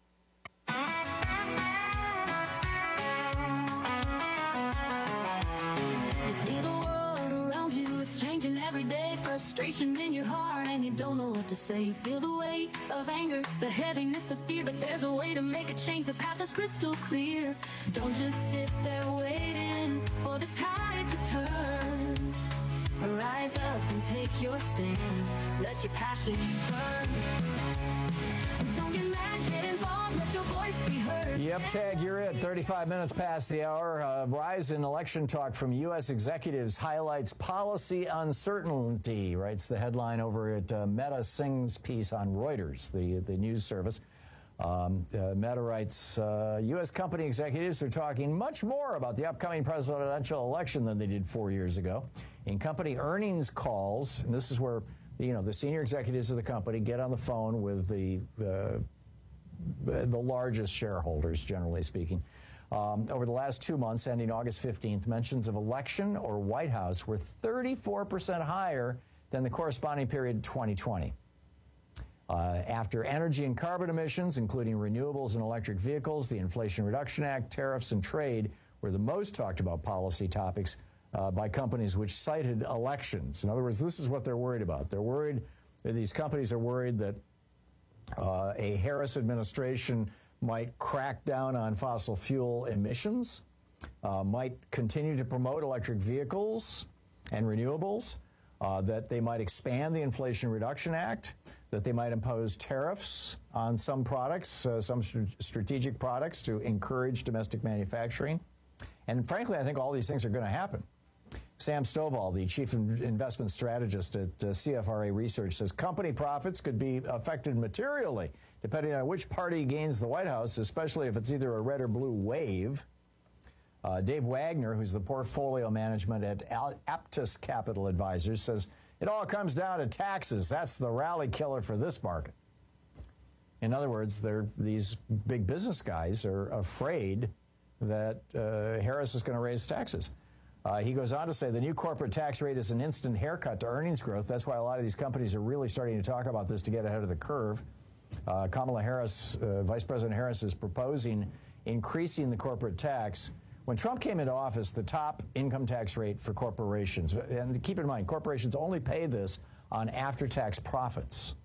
You see the world around you, it's changing every day. Frustration in your heart and you don't know what to say. Feel the weight of anger, the heaviness of fear, but there's a way to make a change. The path is crystal clear. Don't just sit there waiting for the tide to turn. Rise up and take your stand. Let your passion burn. Don't get mad, get involved, let your voice be heard. Yep, Tag, you're it. 35 minutes past the hour. Rise in election talk from U.S. executives highlights policy uncertainty, writes the headline over at Meta Singh's piece on Reuters, the news service. Meta writes, U.S. company executives are talking much more about the upcoming presidential election than they did 4 years ago. In company earnings calls, and this is where the senior executives of the company get on the phone with the largest shareholders, generally speaking. Over the last 2 months, ending August 15th, mentions of election or White House were 34% higher than the corresponding period in 2020. After energy and carbon emissions, including renewables and electric vehicles, the Inflation Reduction Act, tariffs, and trade were the most talked about policy topics by companies which cited elections. In other words, this is what they're worried about. These companies are worried that a Harris administration might crack down on fossil fuel emissions, might continue to promote electric vehicles and renewables, that they might expand the Inflation Reduction Act, that they might impose tariffs on some products, some strategic products to encourage domestic manufacturing. And frankly, I think all these things are going to happen. Sam Stovall, the chief investment strategist at CFRA Research, says company profits could be affected materially depending on which party gains the White House, especially if it's either a red or blue wave. Dave Wagner, who's the portfolio management at Aptus Capital Advisors, says it all comes down to taxes. That's the rally killer for this market. In other words, these big business guys are afraid that Harris is going to raise taxes. He goes on to say the new corporate tax rate is an instant haircut to earnings growth. That's why a lot of these companies are really starting to talk about this to get ahead of the curve. Kamala Harris, Vice President Harris, is proposing increasing the corporate tax. When Trump came into office, the top income tax rate for corporations, and keep in mind, corporations only pay this on after-tax profits.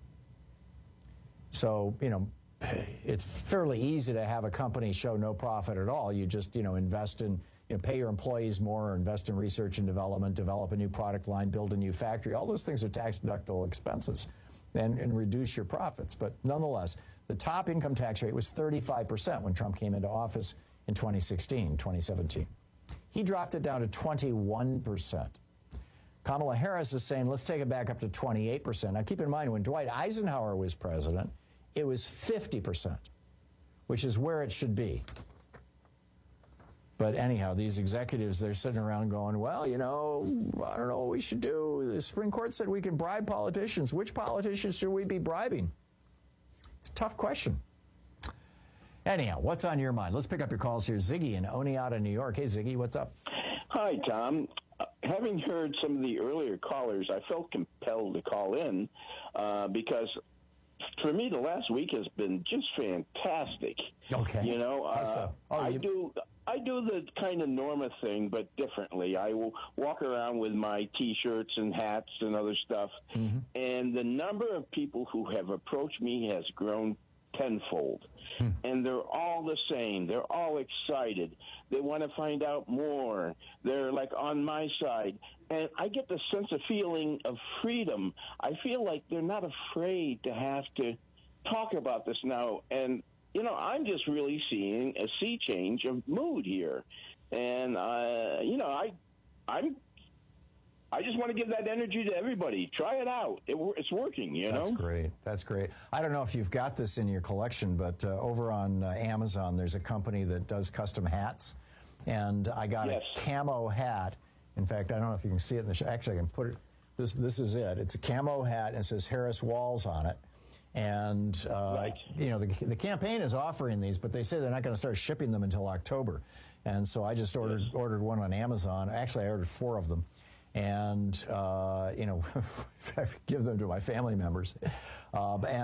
So, it's fairly easy to have a company show no profit at all. You just, invest in, pay your employees more, or invest in research and development, develop a new product line, build a new factory. All those things are tax-deductible expenses and reduce your profits. But nonetheless, the top income tax rate was 35% when Trump came into office in 2017. He dropped it down to 21%. Kamala Harris is saying, let's take it back up to 28%. Now, keep in mind, when Dwight Eisenhower was president, it was 50%, which is where it should be. But anyhow, these executives, they're sitting around going, well, I don't know what we should do. The Supreme Court said we can bribe politicians. Which politicians should we be bribing? It's a tough question. Anyhow, what's on your mind? Let's pick up your calls here. Ziggy in Oneonta, New York. Hey, Ziggy, what's up? Hi, Tom. Having heard some of the earlier callers, I felt compelled to call in because for me, the last week has been just fantastic. Okay. You know, I do the kind of Norma thing, but differently. I will walk around with my T-shirts and hats and other stuff, and the number of people who have approached me has grown tenfold. And they're all the same. They're all excited. They want to find out more. They're like on my side. And I get the sense of feeling of freedom. I feel like they're not afraid to have to talk about this now. And, you know, I'm just really seeing a sea change of mood here. And, you know, I just want to give that energy to everybody. Try it out. It's working, you know? That's great. That's great. I don't know if you've got this in your collection, but over on Amazon, there's a company that does custom hats. And I got a camo hat. In fact, I don't know if you can see it in the show. Actually, I can put it. This is it. It's a camo hat, and it says Harris Walls on it. And, you know, the campaign is offering these, but they say they're not going to start shipping them until October. And so I just ordered one on Amazon. Actually, I ordered 4 of them. And, you know, give them to my family members. You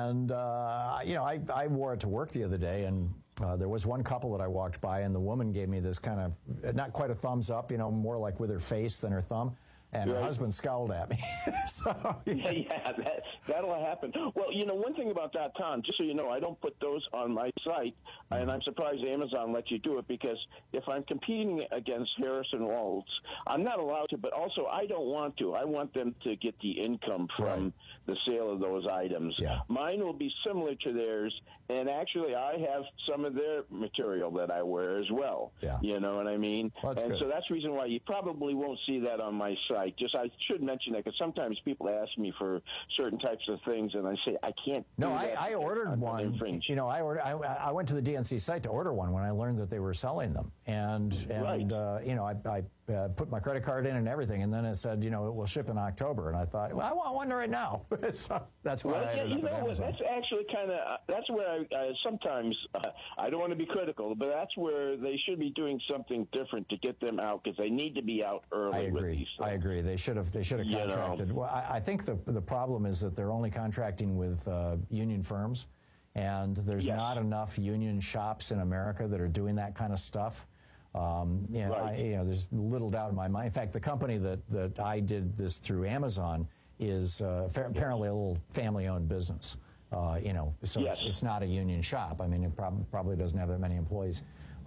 know, I wore it to work the other day, and there was one couple that I walked by, and the woman gave me this kind of, not quite a thumbs up, you know, more like with her face than her thumb. And her husband scowled at me. So, yeah, that'll happen. Well, you know, one thing about that, Tom, just so you know, I don't put those on my site, and I'm surprised Amazon lets you do it, because if I'm competing against Harrison Walls, I'm not allowed to, but also I don't want to. I want them to get the income from the sale of those items. Yeah. Mine will be similar to theirs, and actually I have some of their material that I wear as well. Yeah. You know what I mean? Well, that's good. So that's the reason why you probably won't see that on my site. Just I should mention that, because sometimes people ask me for certain types of things, and I say I can't. No, I ordered one. You know, I went to the DNC site to order one when I learned that they were selling them, and you know, I put my credit card in and everything, and then it said, you know, it will ship in October, and I thought, well, I want one right now. So that's why I ended up at Amazon. That's actually kind of that's where I sometimes I don't want to be critical, but that's where they should be doing something different to get them out, because they need to be out early. With these things. I agree. They should have contracted. Well, I think the problem is that they're only contracting with union firms, and there's not enough union shops in America that are doing that kind of stuff. You know, there's little doubt in my mind. In fact, the company that I did this through, Amazon, is apparently a little family-owned business. You know, so it's not a union shop. I mean, it probably doesn't have that many employees.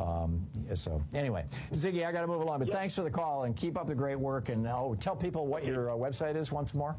So anyway, Ziggy, I got to move along, but thanks for the call, and keep up the great work. And tell people what your website is once more.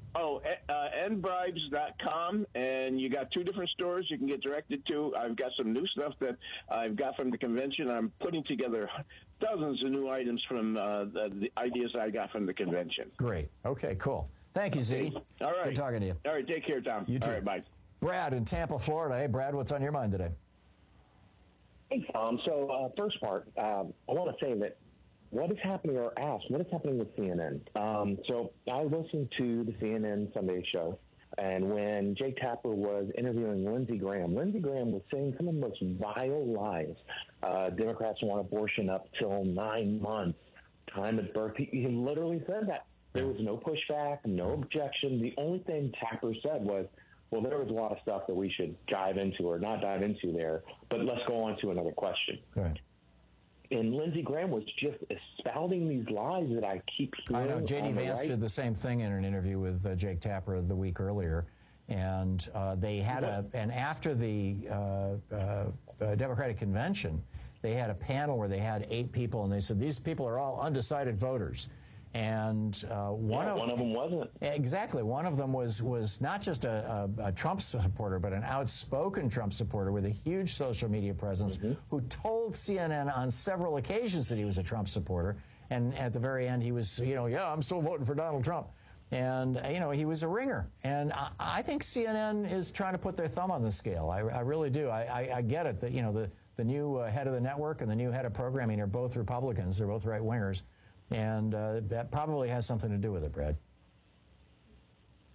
Endbribes.com, and you got 2 different stores you can get directed to. I've got some new stuff that I've got from the convention. I'm putting together dozens of new items from the ideas I got from the convention. Great. Okay, cool. Thank you, Ziggy. All right. Good talking to you. All right, take care, Tom. You too. All right, bye. Brad in Tampa, Florida. Hey, Brad, what's on your mind today? Hey, Tom. So, first part, I want to say that what is happening, or ask, what is happening with CNN? So I was listening to the CNN Sunday show, and when Jake Tapper was interviewing Lindsey Graham was saying some of the most vile lies. Democrats want abortion up till 9 months, time at birth. He literally said that. There was no pushback, no objection. The only thing Tapper said was, well, there was a lot of stuff that we should dive into or not dive into there, but let's go on to another question. Right. And Lindsey Graham was just spouting these lies that I keep hearing. I know. J.D. Vance did the same thing in an interview with Jake Tapper the week earlier. And they had and after the Democratic convention, they had a panel where they had 8 people, and they said, these people are all undecided voters. And one of them wasn't. Exactly. One of them was not just a Trump supporter, but an outspoken Trump supporter with a huge social media presence, who told CNN on several occasions that he was a Trump supporter. And at the very end, he was, I'm still voting for Donald Trump. And, he was a ringer. And I think CNN is trying to put their thumb on the scale. I really do. I get it that, the new head of the network and the new head of programming are both Republicans. They're both right-wingers. And that probably has something to do with it, Brad.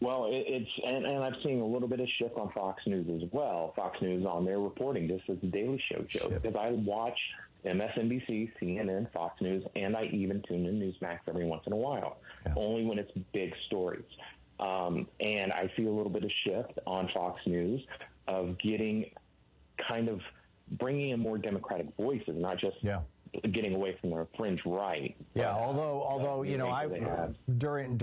Well, and I've seen a little bit of shift on Fox News as well. Fox News on their reporting, just as the Daily Show shows. Because I watch MSNBC, CNN, Fox News, and I even tune in Newsmax every once in a while, only when it's big stories. And I see a little bit of shift on Fox News of getting kind of bringing in more Democratic voices, not just getting away from the fringe right. Yeah, although you know, during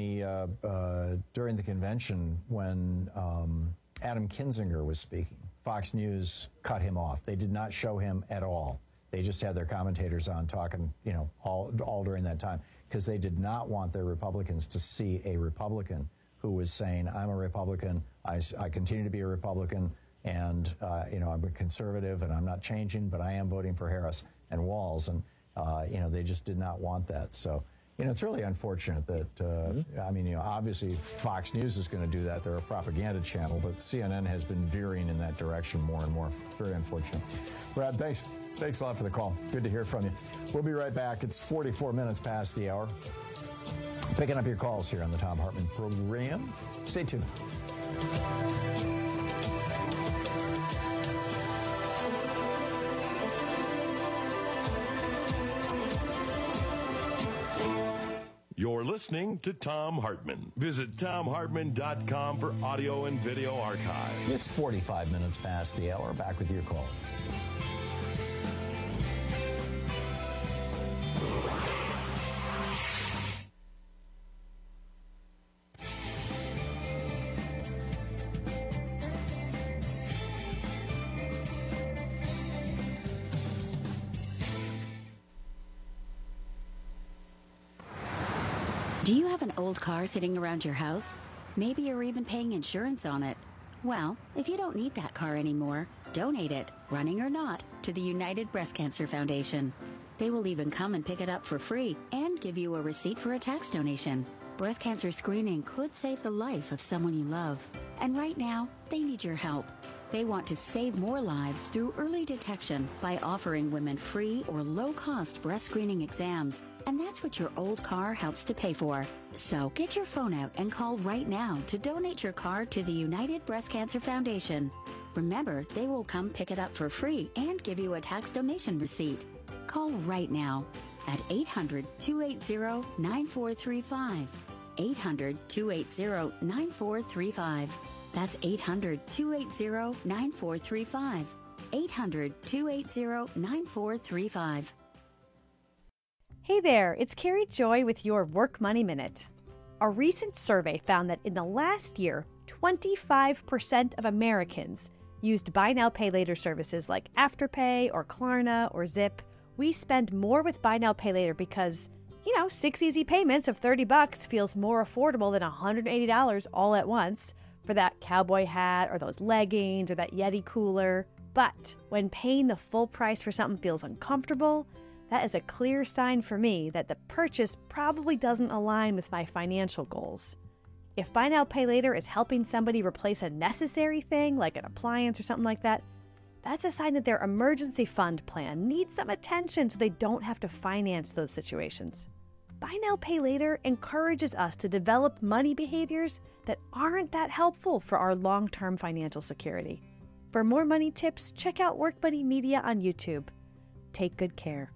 the convention when Adam Kinzinger was speaking, Fox News cut him off. They did not show him at all. They just had their commentators on talking, you know, all during that time, because they did not want their Republicans to see a Republican who was saying, "I'm a Republican. I continue to be a Republican." And, you know, I'm a conservative and I'm not changing, but I am voting for Harris and Walz. And, you know, they just did not want that. So, you know, it's really unfortunate that, I mean, you know, obviously Fox News is going to do that. They're a propaganda channel, but CNN has been veering in that direction more and more. Very unfortunate. Brad, thanks a lot for the call. Good to hear from you. We'll be right back. It's 44 minutes past the hour. Picking up your calls here on the Thom Hartmann program. Stay tuned. You're listening to Thom Hartmann. Visit ThomHartmann.com for audio and video archive. It's 45 minutes past the hour. Back with your call. Do you have an old car sitting around your house? Maybe you're even paying insurance on it. Well, if you don't need that car anymore, donate it, running or not, to the United Breast Cancer Foundation. They will even come and pick it up for free and give you a receipt for a tax donation. Breast cancer screening could save the life of someone you love. And right now, they need your help. They want to save more lives through early detection by offering women free or low-cost breast screening exams. And that's what your old car helps to pay for. So get your phone out and call right now to donate your car to the United Breast Cancer Foundation. Remember, they will come pick it up for free and give you a tax donation receipt. Call right now at 800-280-9435. 800-280-9435. That's 800-280-9435. 800-280-9435. Hey there, it's Carrie Joy with your Work Money Minute. A recent survey found that in the last year, 25% of Americans used buy now, pay later services like Afterpay or Klarna or Zip. We spend more with buy now, pay later because, 6 easy payments of $30 feels more affordable than $180 all at once for that cowboy hat or those leggings or that Yeti cooler. But when paying the full price for something feels uncomfortable, that is a clear sign for me that the purchase probably doesn't align with my financial goals. If buy now, pay later is helping somebody replace a necessary thing like an appliance or something like that, that's a sign that their emergency fund plan needs some attention so they don't have to finance those situations. Buy now, pay later encourages us to develop money behaviors that aren't that helpful for our long-term financial security. For more money tips, check out Work Money Media on YouTube. Take good care.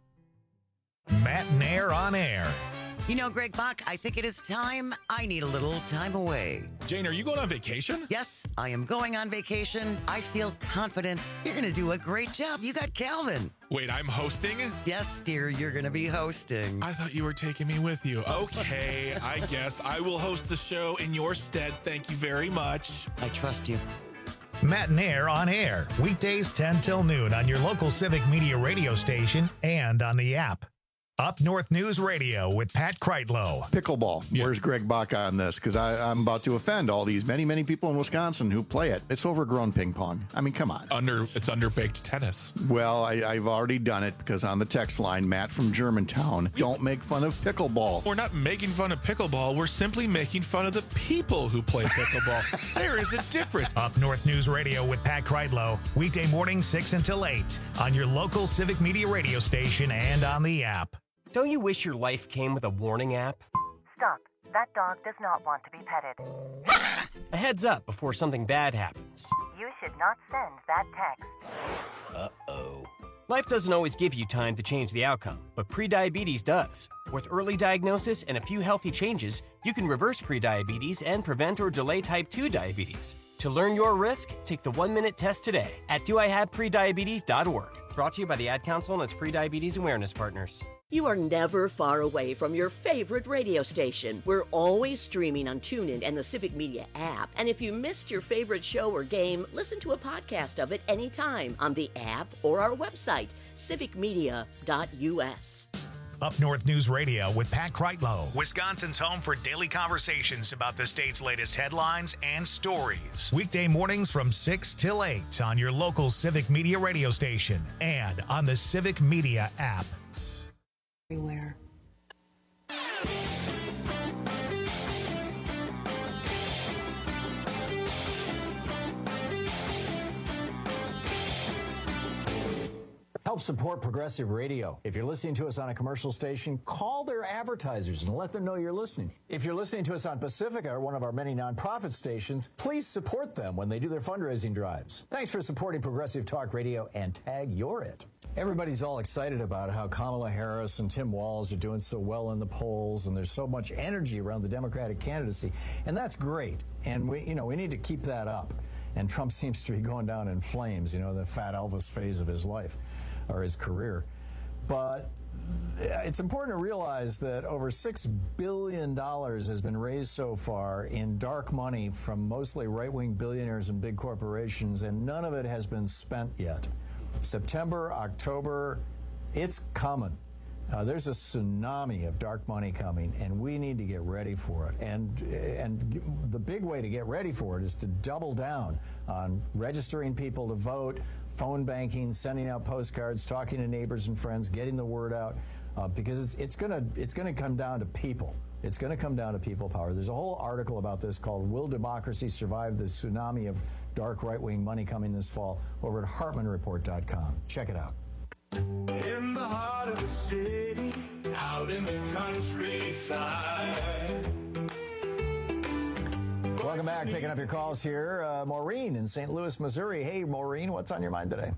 Matt Nair on air. You know, Greg Bach, I think it is time. I need a little time away. Jane, are you going on vacation? Yes, I am going on vacation. I feel confident. You're going to do a great job. You got Calvin. Wait, I'm hosting? Yes, dear, you're going to be hosting. I thought you were taking me with you. Okay, I guess I will host the show in your stead. Thank you very much. I trust you. Matt Nair on air. Weekdays 10 till noon on your local Civic Media radio station and on the app. Up North News Radio with Pat Kreitlow. Pickleball. Yeah. Where's Greg Bach on this? Because I'm about to offend all these many people in Wisconsin who play it. It's overgrown ping pong. I mean, come on. It's underbaked tennis. Well, I've already done it because on the text line, Matt from Germantown, don't make fun of pickleball. We're not making fun of pickleball. We're simply making fun of the people who play pickleball. There is a difference. Up North News Radio with Pat Kreitlow. Weekday morning 6 until 8 on your local Civic Media radio station and on the app. Don't you wish your life came with a warning app? Stop. That dog does not want to be petted. A heads up before something bad happens. You should not send that text. Uh-oh. Life doesn't always give you time to change the outcome, but prediabetes does. With early diagnosis and a few healthy changes, you can reverse prediabetes and prevent or delay type 2 diabetes. To learn your risk, take the 1-minute test today at doihaveprediabetes.org. Brought to you by the Ad Council and its prediabetes awareness partners. You are never far away from your favorite radio station. We're always streaming on TuneIn and the Civic Media app. And if you missed your favorite show or game, listen to a podcast of it anytime on the app or our website, civicmedia.us. Up North News Radio with Pat Kreitlow, Wisconsin's home for daily conversations about the state's latest headlines and stories. Weekday mornings from 6 till 8 on your local Civic Media radio station and on the Civic Media app. Everywhere. Help support Progressive Radio. If you're listening to us on a commercial station, call their advertisers and let them know you're listening. If you're listening to us on Pacifica, or one of our many nonprofit stations, please support them when they do their fundraising drives. Thanks for supporting Progressive Talk Radio and tag you're it. Everybody's all excited about how Kamala Harris and Tim Walz are doing so well in the polls, and there's so much energy around the Democratic candidacy, and that's great. And we need to keep that up. And Trump seems to be going down in flames, the fat Elvis phase of his life or his career. But it's important to realize that over $6 billion has been raised so far in dark money from mostly right-wing billionaires and big corporations, and none of it has been spent yet. September, October, it's coming. There's a tsunami of dark money coming, and we need to get ready for it. And the big way to get ready for it is to double down on registering people to vote, phone banking, sending out postcards, talking to neighbors and friends, getting the word out, because it's gonna come down to people. It's going to come down to people power. There's a whole article about this called "Will Democracy Survive the Tsunami of Dark Right-Wing Money Coming This Fall" over at HartmanReport.com. Check it out. In the heart of the city, out in the countryside. Welcome back. Picking up your calls here. Maureen in St. Louis, Missouri. Hey, Maureen, what's on your mind today?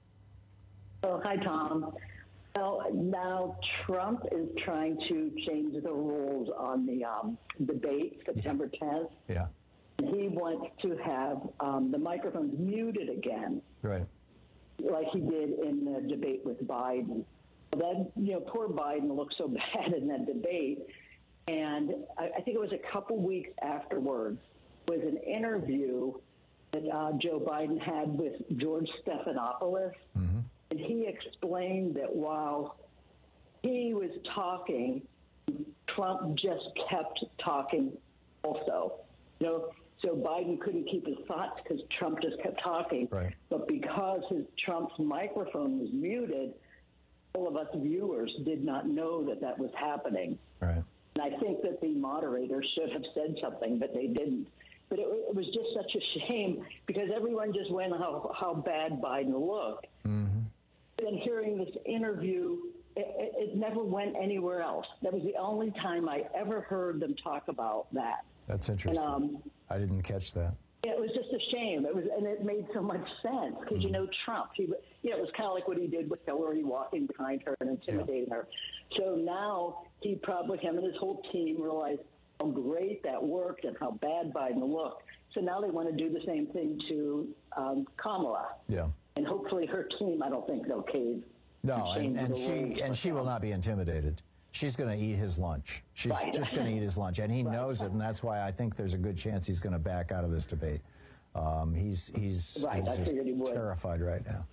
Oh, hi, Tom. Well, now Trump is trying to change the rules on the debate September 10th. Yeah. He wants to have the microphones muted again. Right. Like he did in the debate with Biden. That, poor Biden looked so bad in that debate. And I think it was a couple weeks afterwards was an interview that Joe Biden had with George Stephanopoulos. Mm-hmm. And he explained that while he was talking, Trump just kept talking also. So Biden couldn't keep his thoughts because Trump just kept talking. Right. But because Trump's microphone was muted, all of us viewers did not know that was happening. Right. And I think that the moderators should have said something, but they didn't. But it was just such a shame because everyone just went how bad Biden looked. Mm-hmm. And hearing this interview, it never went anywhere else. That was the only time I ever heard them talk about that. That's interesting. And, I didn't catch that. It was just a shame. And it made so much sense because Trump. It was kind of like what he did with Hillary, walking behind her and intimidating her. So now him and his whole team realized how great that worked and how bad Biden looked. So now they want to do the same thing to Kamala. Yeah. And hopefully her team, I don't think they'll cave. No, and she will not be intimidated. She's going to eat his lunch. She's just going to eat his lunch, and he knows it, and that's why I think there's a good chance he's going to back out of this debate. He's just terrified right now.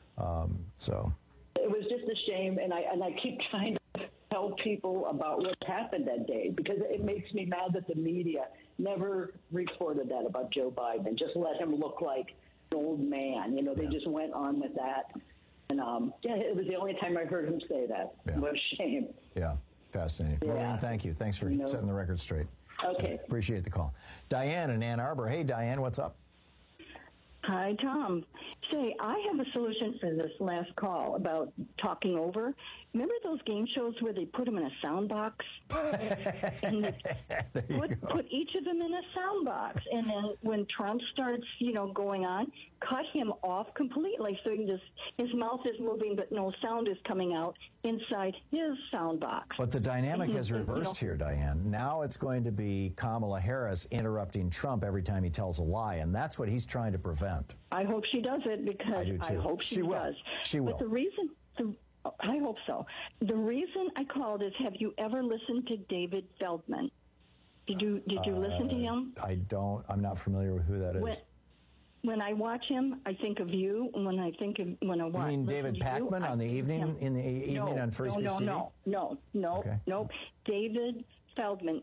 So it was just a shame, and I keep trying to tell people about what happened that day because it makes me mad that the media never reported that about Joe Biden and just let him look like an old man. They just went on with that. And, it was the only time I heard him say that. Yeah. What a shame. Yeah, fascinating. Yeah. Maureen, thank you. Thanks for setting the record straight. Okay. Appreciate the call. Diane in Ann Arbor. Hey, Diane, what's up? Hi, Tom. Say, I have a solution for this last call about talking over. Remember those game shows where they put them in a sound box? And they put each of them in a sound box. And then when Trump starts, going on, cut him off completely. So you his mouth is moving, but no sound is coming out inside his sound box. But the dynamic has reversed here, Diane. Now it's going to be Kamala Harris interrupting Trump every time he tells a lie, and that's what he's trying to prevent. I hope she does it because I hope she does. She will. But the reason... I hope so. The reason I called is, have you ever listened to David Feldman? Did you listen to him? I don't. I'm not familiar with who that is. When I watch him, I think of you. And when I watch, you mean David Pakman on the evening on Free Speech TV? No. David Feldman,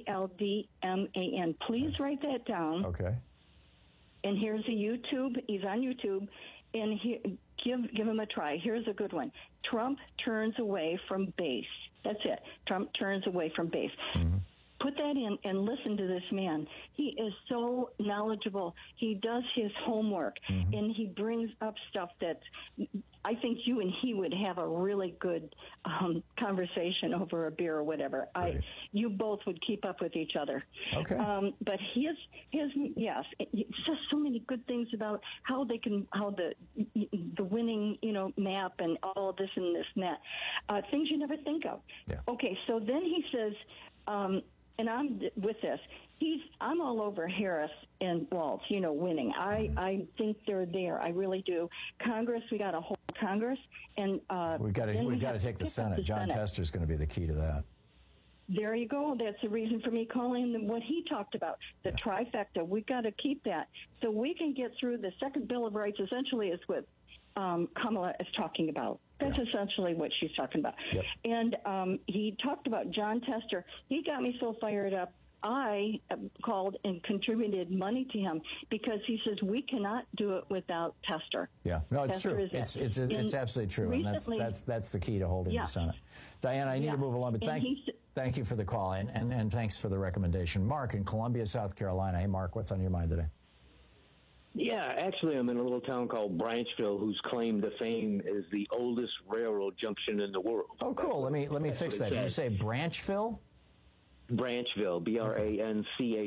Feldman. Please write that down. Okay. And here's a YouTube. He's on YouTube, and give him a try. Here's a good one. Trump turns away from base. That's it. Trump turns away from base. Mm-hmm. Put that in and listen to this man. He is so knowledgeable. He does his homework, and he brings up stuff that I think you and he would have a really good conversation over a beer or whatever. Right. You both would keep up with each other. Okay. But his yes, it's just so many good things about how the winning map and all of this and this and that things you never think of. Yeah. Okay, so then he says. And I'm with this. I'm all over Harris and Walz, winning. I think they're there. I really do. Congress, we got to hold Congress, and we've got to take the Senate. John Tester's going to be the key to that. There you go. That's the reason for me calling what he talked about, the trifecta. We've got to keep that so we can get through the second Bill of Rights. Essentially, is what Kamala is talking about. That's essentially what she's talking about. Yep. And he talked about John Tester. He got me so fired up. I called and contributed money to him because he says we cannot do it without Tester. Yeah, no, it's true. It's absolutely true, recently, and that's the key to holding the Senate. Diane, I need to move along, but thank you for the call and thanks for the recommendation. Mark in Columbia, South Carolina. Hey, Mark, what's on your mind today? Yeah, actually, I'm in a little town called Branchville, whose claim to fame is the oldest railroad junction in the world. Oh, cool. Let me fix that. Did you say Branchville? Branchville, Branchville.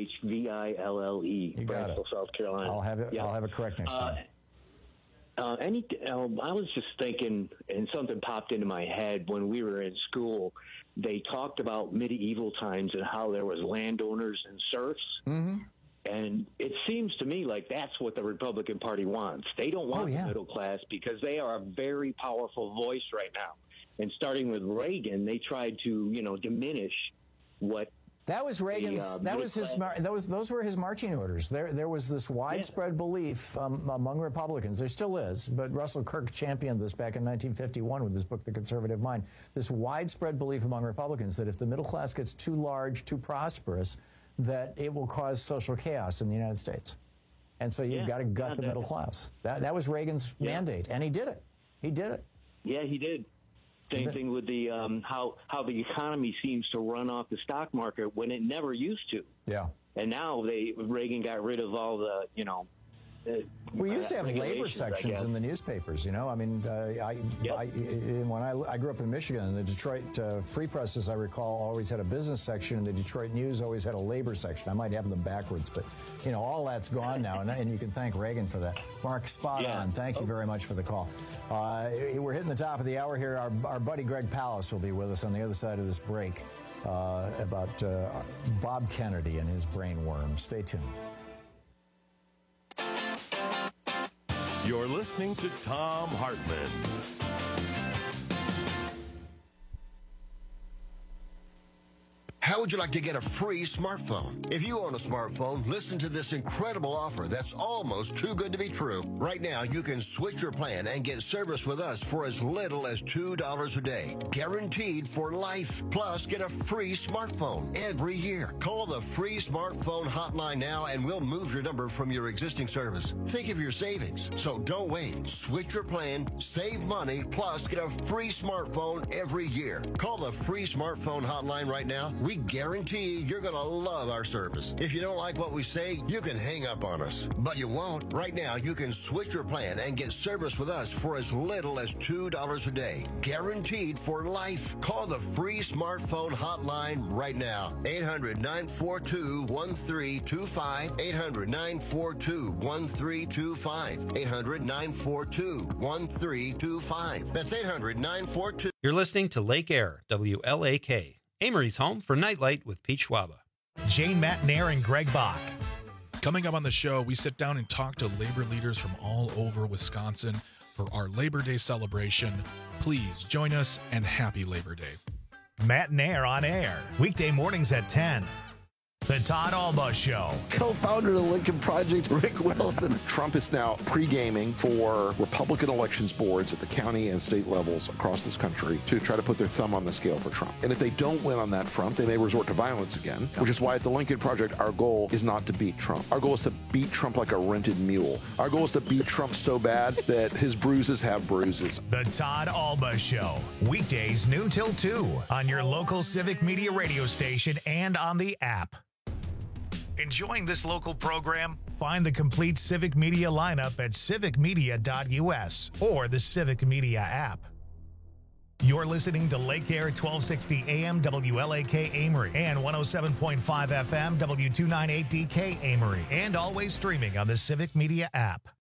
You got Branchville, South Carolina. I'll have it. Yeah. I'll have it correct next time. I was just thinking, and something popped into my head when we were in school. They talked about medieval times and how there was landowners and serfs. Mm-hmm. And it seems to me like that's what the Republican Party wants. They don't want the middle class because they are a very powerful voice right now. And starting with Reagan, they tried to, diminish what that was Reagan's. Those were his marching orders. There was this widespread belief among Republicans. There still is, but Russell Kirk championed this back in 1951 with his book, The Conservative Mind. This widespread belief among Republicans that if the middle class gets too large, too prosperous, that it will cause social chaos in the United States. And so you've got to gut the middle class. That was Reagan's mandate, and he did it. He did it. Yeah, he did. Same thing with the how the economy seems to run off the stock market when it never used to. Yeah. And now Reagan got rid of all the, we used to have labor sections in the newspapers, I mean, when I grew up in Michigan, and the Detroit Free Presses, I recall, always had a business section, and the Detroit News always had a labor section. I might have them backwards, but, all that's gone now, and you can thank Reagan for that. Mark, spot on. Thank you very much for the call. We're hitting the top of the hour here. Our buddy Greg Palast will be with us on the other side of this break about Bob Kennedy and his brainworm. Stay tuned. You're listening to Thom Hartmann. How would you like to get a free smartphone? If you own a smartphone, listen to this incredible offer that's almost too good to be true. Right now, you can switch your plan and get service with us for as little as $2 a day. Guaranteed for life. Plus, get a free smartphone every year. Call the free smartphone hotline now and we'll move your number from your existing service. Think of your savings. So don't wait. Switch your plan, save money, plus get a free smartphone every year. Call the free smartphone hotline right now. We guarantee you're going to love our service. If you don't like what we say, you can hang up on us. But you won't. Right now, you can switch your plan and get service with us for as little as $2 a day. Guaranteed for life. Call the free smartphone hotline right now. 800-942-1325. 800-942-1325. 800-942-1325. That's 800-942. You're listening to Lake Air, WLAK, Amory's home for Nightlight with Pete Schwaba. Jane Matnair and Greg Bach. Coming up on the show, we sit down and talk to labor leaders from all over Wisconsin for our Labor Day celebration. Please join us, and happy Labor Day. Matnair on air, weekday mornings at 10. The Todd Alba Show. Co-founder of the Lincoln Project, Rick Wilson. Trump is now pre-gaming for Republican elections boards at the county and state levels across this country to try to put their thumb on the scale for Trump. And if they don't win on that front, they may resort to violence again, which is why at the Lincoln Project, our goal is not to beat Trump. Our goal is to beat Trump like a rented mule. Our goal is to beat Trump so bad that his bruises have bruises. The Todd Alba Show. Weekdays noon till 2 on your local Civic Media radio station and on the app. Enjoying this local program? Find the complete Civic Media lineup at civicmedia.us or the Civic Media app. You're listening to Lake Air 1260 AM WLAK Amory and 107.5 FM W298DK Amory, and always streaming on the Civic Media app.